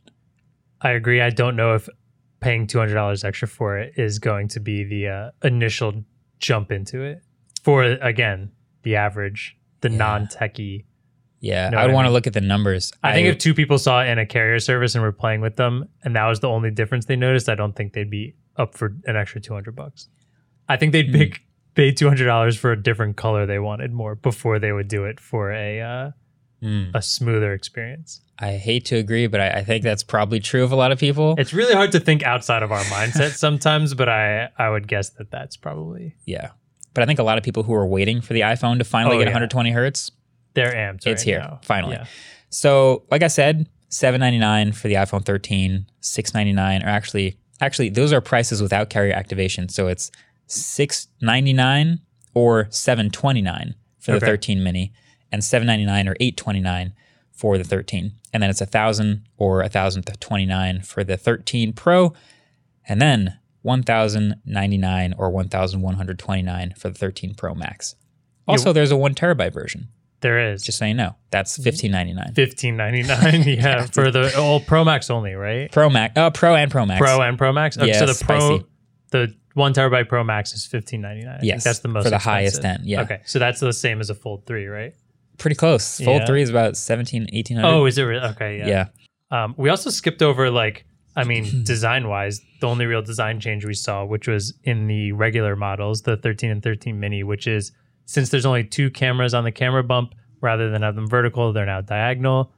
I agree. I don't know if paying $200 extra for it is going to be the initial jump into it for, again, the average, the non-techie.
Yeah, I would want to look at the numbers.
I think if two people saw it in a carrier service and were playing with them, and that was the only difference they noticed, I don't think they'd be up for an extra $200. I think they'd pay $200 for a different color they wanted more before they would do it for a smoother experience.
I hate to agree, but I think that's probably true of a lot of people.
It's really hard to think outside of our mindset sometimes, but I would guess that that's probably...
Yeah. But I think a lot of people who are waiting for the iPhone to finally get 120 hertz,
they're amped.
It's here,
now.
finally.
Yeah.
So, like I said, $799 for the iPhone 13, $699, or actually, those are prices without carrier activation. So it's $699 or $729 for the 13 mini, and $799 or $829 for the 13. And then it's $1,000 or $1,029 for the 13 Pro, and then $1,099 or $1,129 for the 13 Pro Max. Also, there's a 1 terabyte version.
There is.
Just so you know, that's $1,599.
$1,599, yeah, for the Pro Max only, right?
Pro Max, Pro and Pro Max.
Pro and Pro Max. Okay,
yeah,
so the
spicy.
the 1 terabyte Pro Max is $1,599.
Yes,
that's the most
for the
expensive.
highest end. Yeah.
Okay, so that's the same as a Fold 3, right?
Pretty close. Fold 3 is about $1,800.
Oh, is it really? Okay, yeah.
Yeah.
We also skipped over design-wise, the only real design change we saw, which was in the regular models, the 13 and 13 mini, which is since there's only 2 cameras on the camera bump, rather than have them vertical, they're now diagonal.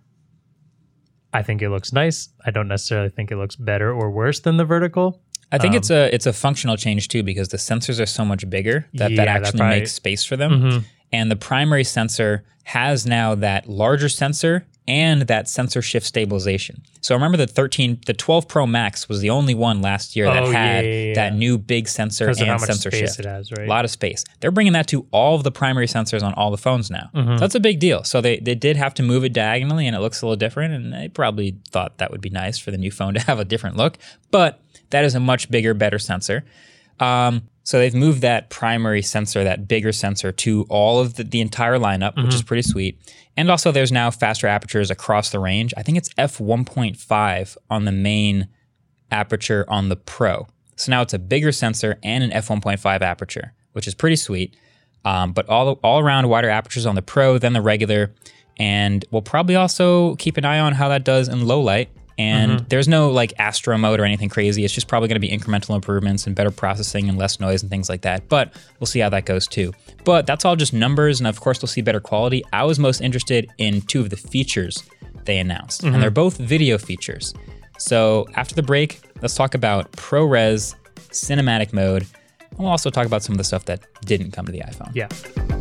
I think it looks nice. I don't necessarily think it looks better or worse than the vertical.
I think it's a functional change too, because the sensors are so much bigger that actually makes space for them.
Mm-hmm.
And the primary sensor has now that larger sensor and that sensor shift stabilization. So remember the 12 Pro Max was the only one last year that had that new big sensor and
how much
sensor
space
shift.
It has, right?
A lot of space. They're bringing that to all of the primary sensors on all the phones now.
Mm-hmm.
So that's a big deal. So they did have to move it diagonally, and it looks a little different, and they probably thought that would be nice for the new phone to have a different look. But that is a much bigger, better sensor. So they've moved that primary sensor, that bigger sensor, to all of the entire lineup, which is pretty sweet. And also there's now faster apertures across the range. I think it's f1.5 on the main aperture on the Pro. So now it's a bigger sensor and an f1.5 aperture, which is pretty sweet. But all around wider apertures on the Pro than the regular. And we'll probably also keep an eye on how that does in low light. And there's no like Astro mode or anything crazy. It's just probably going to be incremental improvements and better processing and less noise and things like that. But we'll see how that goes too. But that's all just numbers. And of course, we'll see better quality. I was most interested in 2 of the features they announced. And they're both video features. So after the break, let's talk about ProRes cinematic mode. And we'll also talk about some of the stuff that didn't come to the iPhone.
Yeah.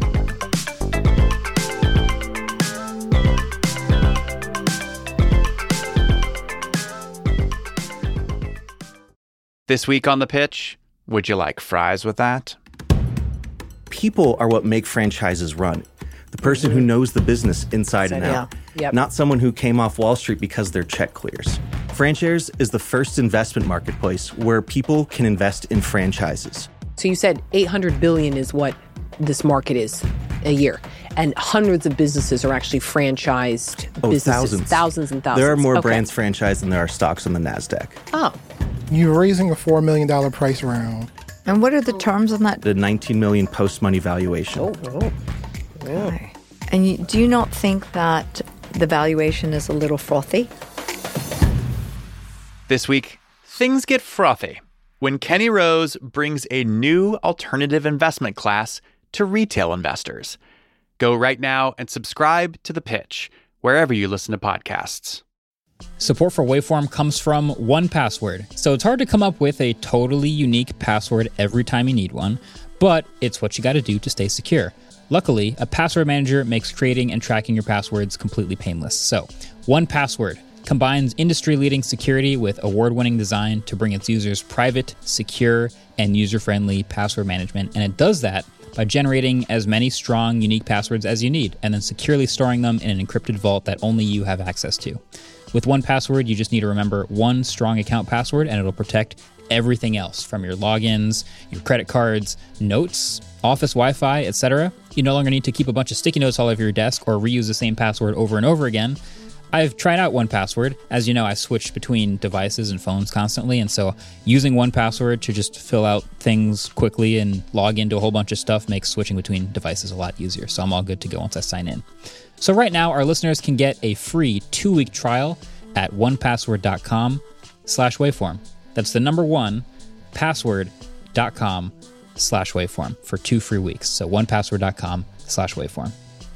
This week on The Pitch, would you like fries with that?
People are what make franchises run. The person who knows the business inside and out.
Yep.
Not someone who came off Wall Street because their check clears. FranShares is the first investment marketplace where people can invest in franchises.
So you said $800 billion is what this market is a year. And hundreds of businesses are actually franchised businesses. Thousands and thousands.
There are more brands franchised than there are stocks on the NASDAQ.
Oh.
You're raising a $4 million price round.
And what are the terms on that?
The $19 million post-money valuation.
Okay. And do you not think that the valuation is a little frothy?
This week, things get frothy when Kenny Rose brings a new alternative investment class to retail investors. Go right now and subscribe to The Pitch, wherever you listen to podcasts.
Support for Waveform comes from 1Password. So it's hard to come up with a totally unique password every time you need one, but it's what you got to do to stay secure. Luckily, a password manager makes creating and tracking your passwords completely painless. So 1Password combines industry-leading security with award-winning design to bring its users private, secure, and user-friendly password management. And it does that by generating as many strong, unique passwords as you need, and then securely storing them in an encrypted vault that only you have access to. With 1Password, you just need to remember one strong account password, and it'll protect everything else from your logins, your credit cards, notes, office Wi-Fi, etc. You no longer need to keep a bunch of sticky notes all over your desk or reuse the same password over and over again. I've tried out 1Password. As you know, I switch between devices and phones constantly, and so using 1Password to just fill out things quickly and log into a whole bunch of stuff makes switching between devices a lot easier, so I'm all good to go once I sign in. So right now, our listeners can get a free 2-week trial at 1password.com/waveform. That's the number 1, password.com/waveform for 2 free weeks. So 1password.com/waveform.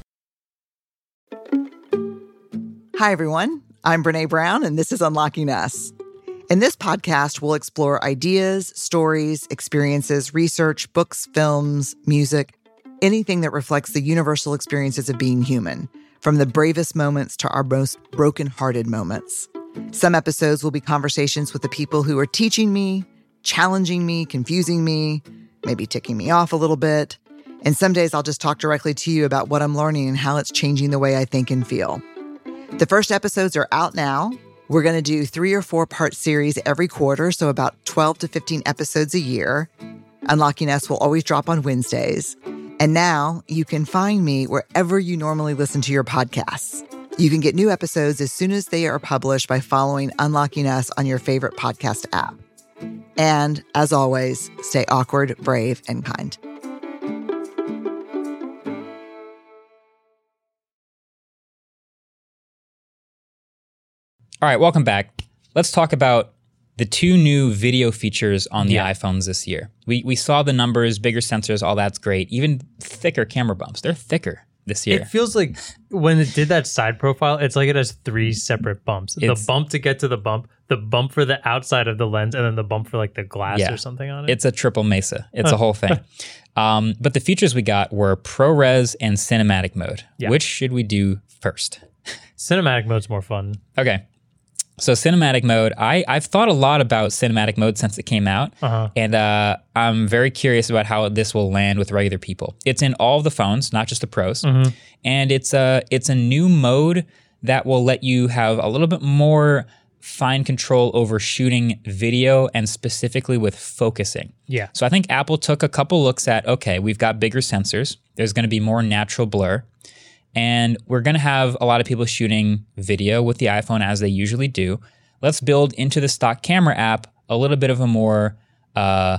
Hi, everyone. I'm Brene Brown, and this is Unlocking Us. In this podcast, we'll explore ideas, stories, experiences, research, books, films, music, anything that reflects the universal experiences of being human, from the bravest moments to our most broken-hearted moments. Some episodes will be conversations with the people who are teaching me, challenging me, confusing me, maybe ticking me off a little bit. And some days I'll just talk directly to you about what I'm learning and how it's changing the way I think and feel. The first episodes are out now. We're going to do 3 or 4 part series every quarter, so about 12 to 15 episodes a year. Unlocking Us will always drop on Wednesdays. And now you can find me wherever you normally listen to your podcasts. You can get new episodes as soon as they are published by following Unlocking Us on your favorite podcast app. And as always, stay awkward, brave, and kind.
All right, welcome back. Let's talk about the 2 new video features on the iPhones this year. We saw the numbers, bigger sensors, all that's great. Even thicker camera bumps. They're thicker this year.
It feels like when it did that side profile, it's like it has 3 separate bumps. The bump to get to the bump for the outside of the lens, and then the bump for like the glass or something on it.
It's a triple mesa. It's a whole thing. But the features we got were ProRes and cinematic mode. Yeah. Which should we do first?
Cinematic mode's more fun.
Okay. So cinematic mode, I've thought a lot about cinematic mode since it came out, and I'm very curious about how this will land with regular people. It's in all of the phones, not just the Pros, and it's a new mode that will let you have a little bit more fine control over shooting video and specifically with focusing.
Yeah.
So I think Apple took a couple looks at, okay, we've got bigger sensors, there's going to be more natural blur, and we're going to have a lot of people shooting video with the iPhone as they usually do. Let's build into the stock camera app a little bit of a more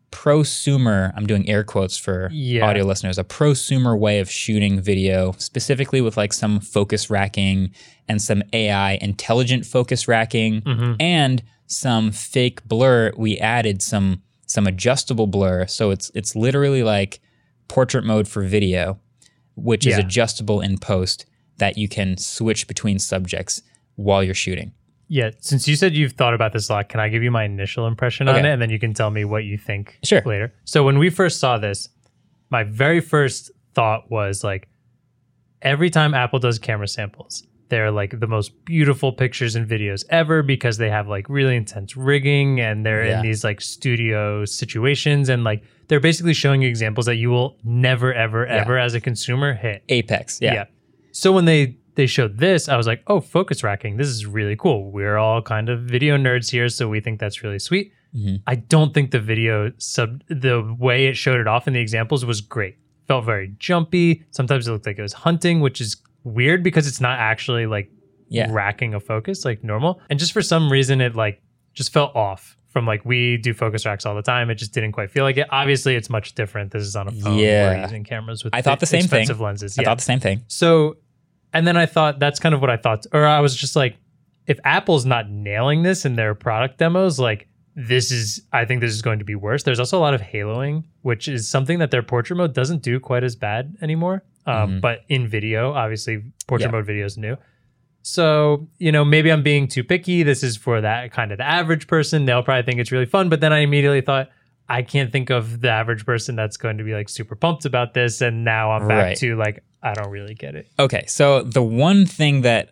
prosumer, I'm doing air quotes for audio listeners, a prosumer way of shooting video, specifically with like some focus racking and some AI intelligent focus racking and some fake blur. We added some adjustable blur. So it's literally like portrait mode for video, which is adjustable in post that you can switch between subjects while you're shooting.
Yeah, since you said you've thought about this a lot, can I give you my initial impression on it, and then you can tell me what you think later? So when we first saw this, my very first thought was like, every time Apple does camera samples, they're like the most beautiful pictures and videos ever because they have like really intense rigging and they're in these like studio situations, and like they're basically showing you examples that you will never, ever, ever as a consumer hit.
Apex,
So when they showed this, I was like, oh, focus racking. This is really cool. We're all kind of video nerds here, so we think that's really sweet. I don't think the the way it showed it off in the examples was great. Felt very jumpy. Sometimes it looked like it was hunting, which is weird because it's not actually like racking a focus like normal. And just for some reason, it like just felt off from like, we do focus racks all the time. It just didn't quite feel like it. Obviously, it's much different. This is on a phone. We're using cameras with expensive lenses.
I thought the same thing.
So, and then I thought, that's kind of what I thought, or I was just like, if Apple's not nailing this in their product demos, like I think this is going to be worse. There's also a lot of haloing, which is something that their portrait mode doesn't do quite as bad anymore. But in video, obviously portrait mode video is new. So, maybe I'm being too picky. This is for that kind of the average person. They'll probably think it's really fun. But then I immediately thought, I can't think of the average person that's going to be like super pumped about this. And now I'm back to like, I don't really get it.
Okay, so the one thing that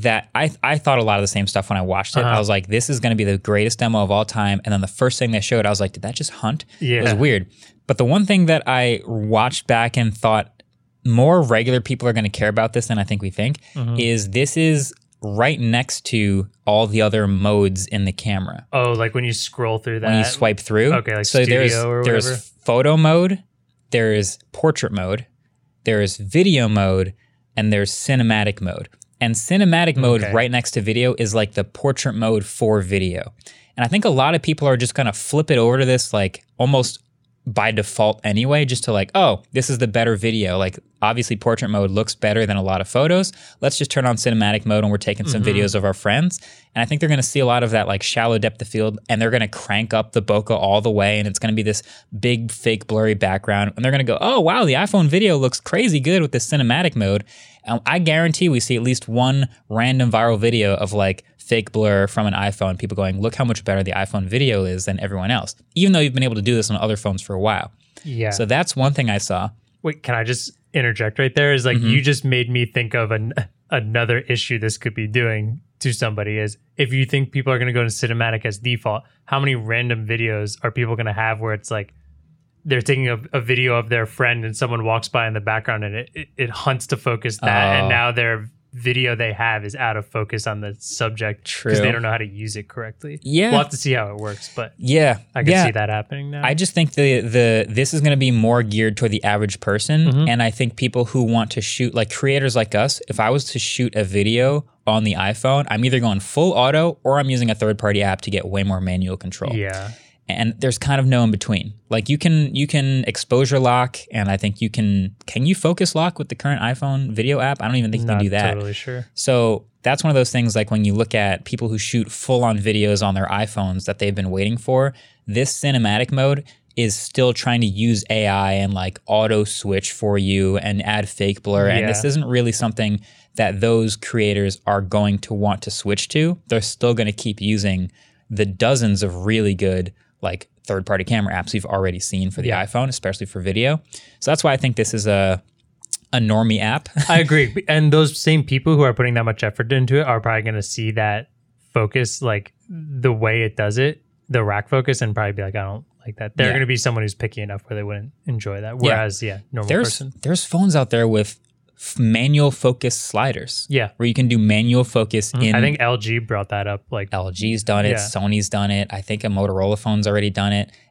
I thought a lot of the same stuff when I watched it. I was like, this is going to be the greatest demo of all time. And then the first thing they showed, I was like, did that just hunt? It was weird. But the one thing that I watched back and thought more regular people are going to care about this than I think we think is this is right next to all the other modes in the camera.
Oh, like when you scroll through that?
When you swipe through.
Okay, like so
there's photo mode, there's portrait mode, there's video mode, and there's cinematic mode. And cinematic mode right next to video is like the portrait mode for video. And I think a lot of people are just going to flip it over to this like almost by default anyway, just to like, oh, this is the better video. Like obviously portrait mode looks better than a lot of photos. Let's just turn on cinematic mode and we're taking some videos of our friends. And I think they're going to see a lot of that like shallow depth of field, and they're going to crank up the bokeh all the way, and it's going to be this big fake blurry background, and they're going to go, oh wow, the iPhone video looks crazy good with this cinematic mode. I guarantee we see at least one random viral video of like fake blur from an iPhone, people going, look how much better the iPhone video is than everyone else, even though you've been able to do this on other phones for a while.
Yeah.
So that's one thing I saw.
Wait, can I just interject right there? Is like, you just made me think of another issue this could be doing to somebody is, if you think people are going to go to cinematic as default, how many random videos are people going to have where it's like, they're taking a video of their friend and someone walks by in the background and it hunts to focus that, and now their video they have is out of focus on the subject because they don't know how to use it correctly. We'll have to see how it works, but I can see that happening now.
I just think this is going to be more geared toward the average person, and I think people who want to shoot, like creators like us, if I was to shoot a video on the iPhone, I'm either going full auto or I'm using a third-party app to get way more manual control. And there's kind of no in between. Like you can exposure lock, and I think can you focus lock with the current iPhone video app? I don't even think you can do that.
Not totally sure.
So that's one of those things, like when you look at people who shoot full on videos on their iPhones that they've been waiting for, this cinematic mode is still trying to use AI and like auto switch for you and add fake blur. And this isn't really something that those creators are going to want to switch to. They're still going to keep using the dozens of really good like third-party camera apps we've already seen for the iPhone, especially for video. So that's why I think this is a normie app.
I agree. And those same people who are putting that much effort into it are probably going to see that focus, like the way it does it, the rack focus, and probably be like, I don't like that. They're going to be someone who's picky enough where they wouldn't enjoy that. Whereas, normal person.
There's phones out there with manual focus sliders. Where you can do manual focus in.
I think LG brought that up. Like
LG's done it, Sony's done it. I think a Motorola phone's already done it.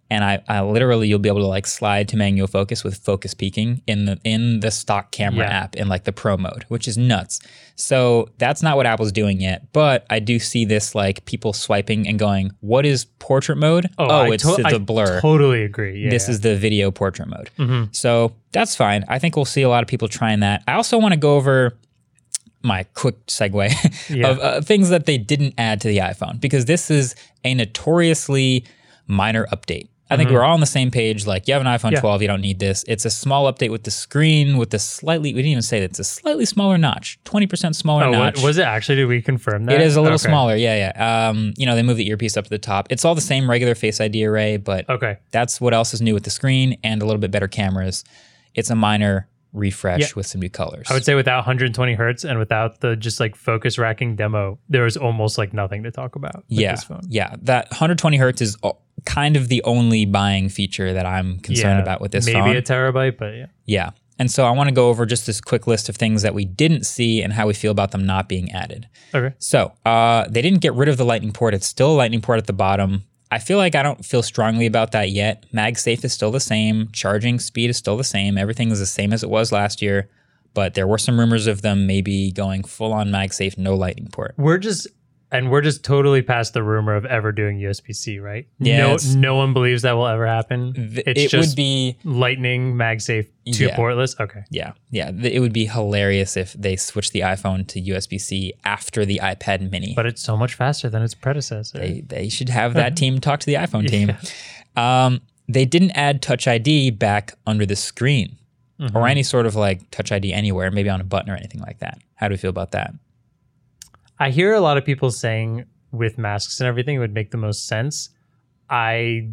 And I literally, you'll be able to like slide to manual focus with focus peaking in the stock camera app in like the pro mode, which is nuts. So that's not what Apple's doing yet, but I do see this like people swiping and going, what is portrait mode? It's the blur.
I totally agree.
This is the video portrait mode. So that's fine. I think we'll see a lot of people trying that. I also want to go over my quick segue of things that they didn't add to the iPhone, because this is a notoriously minor update. I think we're all on the same page. Like, you have an iPhone 12, you don't need this. It's a small update with the screen, with the slightly, we didn't even say that, it's a slightly smaller notch, 20% smaller notch.
Was it actually? Did we confirm that?
It is a little smaller, yeah. They moved the earpiece up to the top. It's all the same regular Face ID array, but that's what else is new with the screen and a little bit better cameras. It's a minor refresh with some new colors.
I would say without 120 hertz and without the just like focus racking demo, there was almost like nothing to talk about with this phone.
Yeah, that 120 hertz is kind of the only buying feature that I'm concerned about with this phone.
Maybe a terabyte, but
Yeah. And so I want to go over just this quick list of things that we didn't see and how we feel about them not being added.
Okay.
So they didn't get rid of the Lightning port. It's still a Lightning port at the bottom. I feel like I don't feel strongly about that yet. MagSafe is still the same. Charging speed is still the same. Everything is the same as it was last year. But there were some rumors of them maybe going full on MagSafe, no Lightning port.
We're just totally past the rumor of ever doing USB-C, right?
Yeah,
no one believes that will ever happen. It
would be
Lightning, MagSafe, two portless. Okay.
Yeah. It would be hilarious if they switched the iPhone to USB-C after the iPad Mini.
But it's so much faster than its predecessor.
They should have that team talk to the iPhone team. They didn't add Touch ID back under the screen or any sort of like Touch ID anywhere, maybe on a button or anything like that. How do we feel about that?
I hear a lot of people saying with masks and everything, it would make the most sense. That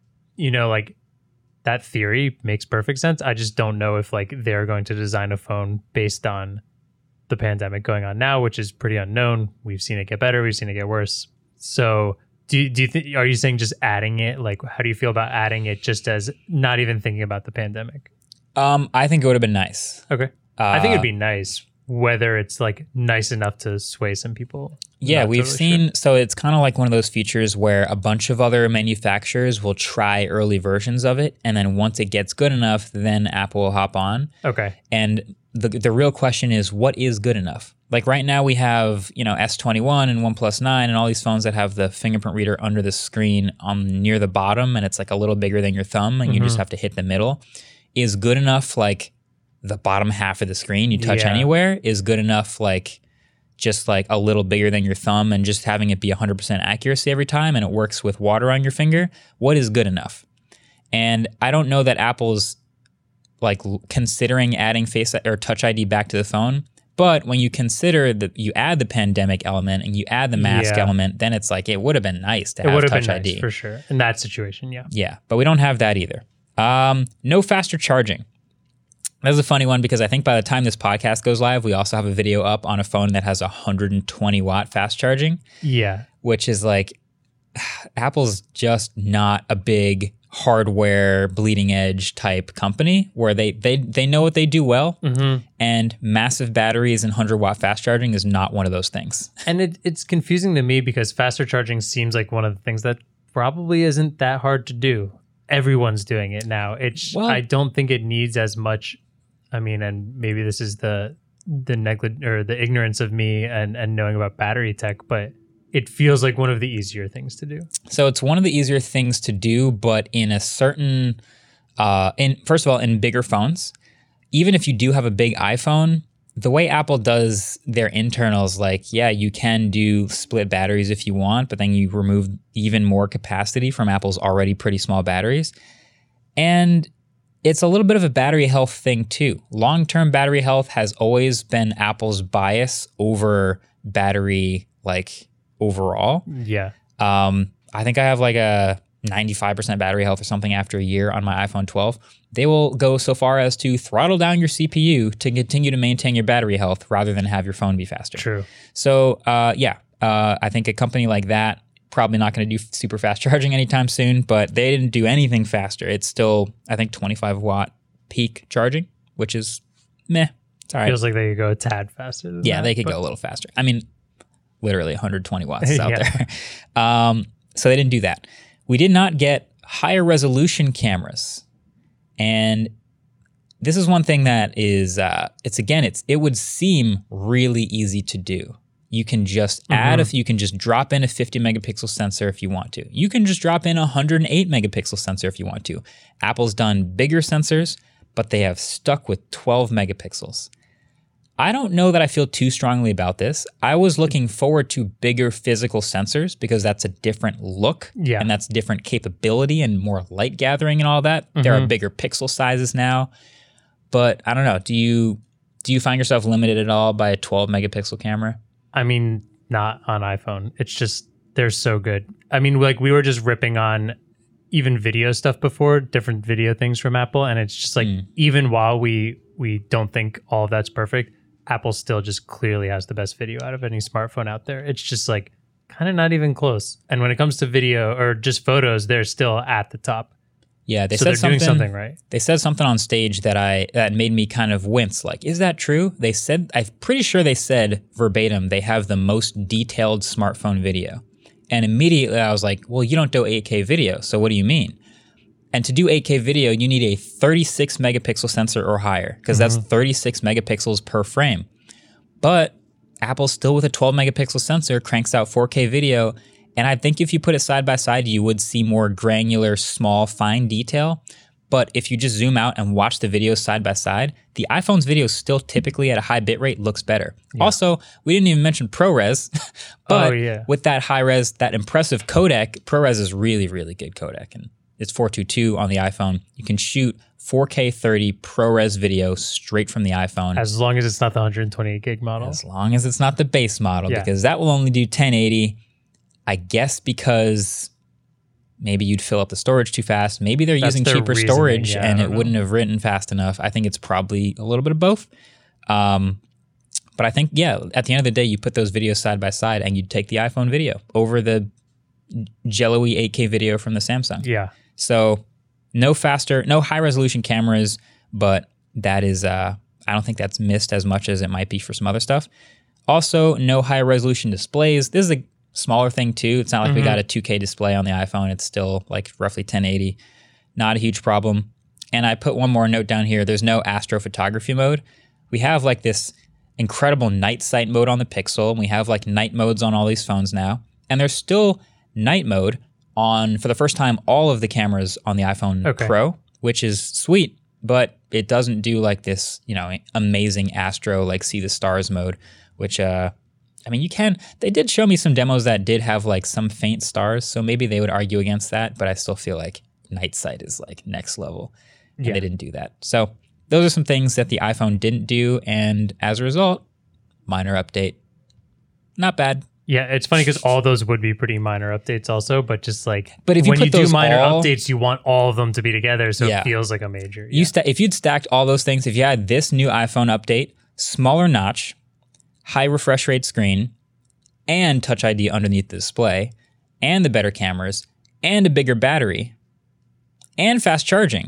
theory makes perfect sense. I just don't know if like they're going to design a phone based on the pandemic going on now, which is pretty unknown. We've seen it get better. We've seen it get worse. So do you think, are you saying just adding it? Like, how do you feel about adding it just as not even thinking about the pandemic?
I think it would have been nice.
Okay. I think it'd be nice. Whether it's like nice enough to sway some people.
Yeah, we've seen, so it's kind of like one of those features where a bunch of other manufacturers will try early versions of it. And then once it gets good enough, then Apple will hop on.
Okay.
And the real question is, what is good enough? Like right now we have, S21 and OnePlus 9 and all these phones that have the fingerprint reader under the screen near the bottom. And it's like a little bigger than your thumb and you just have to hit the middle. Is good enough like the bottom half of the screen you touch anywhere? Is good enough like just like a little bigger than your thumb and just having it be 100% accuracy every time and it works with water on your finger? What is good enough? And I don't know that Apple's like considering adding Face or Touch ID back to the phone, but when you consider that you add the pandemic element and you add the mask element, then it's like it would have been nice to have Touch ID.
Nice, for sure. In that situation,
Yeah, but we don't have that either. No faster charging. That's a funny one because I think by the time this podcast goes live, we also have a video up on a phone that has 120 watt fast charging.
Yeah.
Which is like, Apple's just not a big hardware bleeding edge type company where they know what they do well. And massive batteries and 100 watt fast charging is not one of those things.
And it's confusing to me because faster charging seems like one of the things that probably isn't that hard to do. Everyone's doing it now. I don't think it needs as much. I mean, and maybe this is the ignorance of me and knowing about battery tech, but it feels like one of the easier things to do.
So it's one of the easier things to do, but in a certain, first of all, in bigger phones, even if you do have a big iPhone, the way Apple does their internals, like, you can do split batteries if you want, but then you remove even more capacity from Apple's already pretty small batteries. And it's a little bit of a battery health thing too. Long-term battery health has always been Apple's bias over battery, like, overall.
Yeah.
I think I have like a 95% battery health or something after a year on my iPhone 12. They will go so far as to throttle down your CPU to continue to maintain your battery health rather than have your phone be faster.
True.
So, I think a company like that probably not going to do super fast charging anytime soon, but they didn't do anything faster. It's still, I think, 25 watt peak charging, which is meh. It's all right.
Feels like they could go a tad faster than that,
they could go a little faster. I mean, literally 120 watts is out there. So they didn't do that. We did not get higher resolution cameras. And this is one thing that is, it would seem really easy to do. You can just you can just drop in a 50 megapixel sensor if you want to. You can just drop in a 108 megapixel sensor if you want to. Apple's done bigger sensors, but they have stuck with 12 megapixels. I don't know that I feel too strongly about this. I was looking forward to bigger physical sensors because that's a different look and that's different capability and more light gathering and all that. There are bigger pixel sizes now, but I don't know. Do you find yourself limited at all by a 12 megapixel camera?
I mean, not on iPhone. It's just, they're so good. I mean, like we were just ripping on even video stuff before, different video things from Apple. And it's just like, even while we don't think all of that's perfect, Apple still just clearly has the best video out of any smartphone out there. It's just like kind of not even close. And when it comes to video or just photos, they're still at the top.
Yeah,
so they're doing something right.
They said something on stage that made me kind of wince. Like, is that true? They said, I'm pretty sure they said verbatim, they have the most detailed smartphone video. And immediately I was like, well, you don't do 8K video, so what do you mean? And to do 8K video, you need a 36 megapixel sensor or higher, because that's 36 megapixels per frame. But Apple still with a 12 megapixel sensor cranks out 4K video. And I think if you put it side by side, you would see more granular, small, fine detail. But if you just zoom out and watch the videos side by side, the iPhone's video still typically at a high bitrate looks better. Yeah. Also, we didn't even mention ProRes, but with that high res, that impressive codec, ProRes is really, really good codec. And it's 422 on the iPhone. You can shoot 4K 30 ProRes video straight from the iPhone.
As long as it's not the 128 gig model.
As long as it's not the base model, because that will only do 1080. I guess because maybe you'd fill up the storage too fast. Maybe they're using cheaper storage and it wouldn't have written fast enough. I think it's probably a little bit of both. But I think, at the end of the day, you put those videos side by side and you'd take the iPhone video over the jello-y 8K video from the Samsung.
Yeah.
So no high resolution cameras, but that is, I don't think that's missed as much as it might be for some other stuff. Also, no high resolution displays. This is a smaller thing too. It's not like we got a 2K display on the iPhone. It's still like roughly 1080. Not a huge problem. And I put one more note down here. There's no astrophotography mode. We have like this incredible night sight mode on the Pixel, and we have like night modes on all these phones now. And there's still night mode on, for the first time, all of the cameras on the iPhone Pro, which is sweet, but it doesn't do like this, amazing astro, like see the stars mode, which, they did show me some demos that did have like some faint stars, so maybe they would argue against that, but I still feel like night sight is like next level, and they didn't do that. So those are some things that the iPhone didn't do, and as a result, minor update. Not bad.
Yeah, it's funny because all those would be pretty minor updates also, but just like
if
when you do minor updates, you want all of them to be together, so it feels like a major. Yeah.
If you'd stacked all those things, if you had this new iPhone update, smaller notch, high refresh rate screen, and Touch ID underneath the display, and the better cameras, and a bigger battery, and fast charging,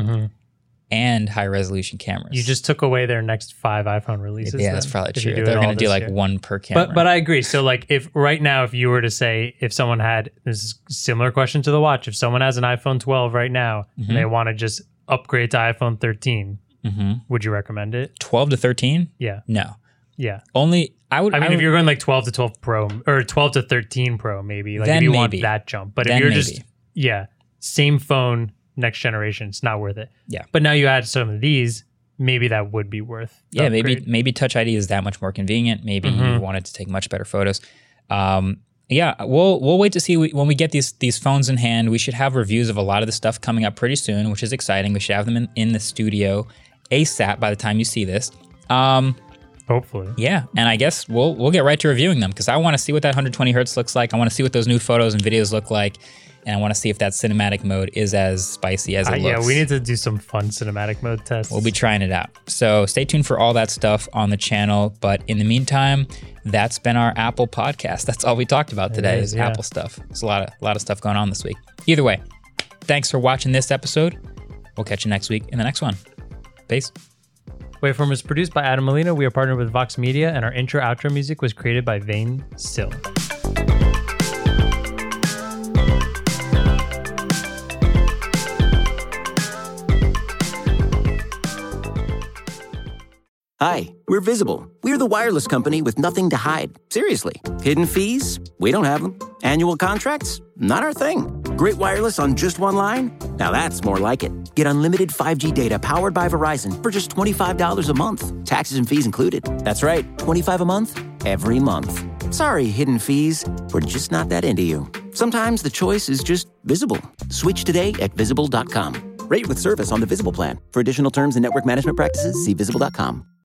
and high resolution cameras.
You just took away their next 5 iPhone releases.
Yeah, that's probably true. They're going to do like one per camera.
But I agree. So like if right now, if you were to say, if someone had, this is a similar question to the watch, if someone has an iPhone 12 right now and they want to just upgrade to iPhone 13, would you recommend it?
12 to 13?
Yeah.
No.
Yeah.
If
you're going like 12 to 12 Pro or 12 to 13 Pro, maybe like if you want that jump. But if you're just same phone, next generation, it's not worth it.
Yeah.
But now you add some of these, maybe that would be worth.
Yeah, maybe Touch ID is that much more convenient. Maybe you wanted to take much better photos. We'll wait to see when we get these phones in hand. We should have reviews of a lot of the stuff coming up pretty soon, which is exciting. We should have them in the studio ASAP by the time you see this.
Hopefully.
Yeah, and I guess we'll get right to reviewing them because I want to see what that 120 hertz looks like. I want to see what those new photos and videos look like, and I want to see if that cinematic mode is as spicy as it looks.
Yeah, we need to do some fun cinematic mode tests.
We'll be trying it out. So stay tuned for all that stuff on the channel. But in the meantime, that's been our Apple podcast. That's all we talked about today is Apple stuff. There's a lot of stuff going on this week. Either way, thanks for watching this episode. We'll catch you next week in the next one. Peace.
Waveform is produced by Adam Molina. We are partnered with Vox Media, and our intro-outro music was created by Vane Sill.
Hi, we're Visible. We're the wireless company with nothing to hide. Seriously. Hidden fees? We don't have them. Annual contracts? Not our thing. Great wireless on just one line? Now that's more like it. Get unlimited 5G data powered by Verizon for just $25 a month. Taxes and fees included. That's right, $25 a month, every month. Sorry, hidden fees. We're just not that into you. Sometimes the choice is just Visible. Switch today at Visible.com. Rate with service on the Visible plan. For additional terms and network management practices, see Visible.com.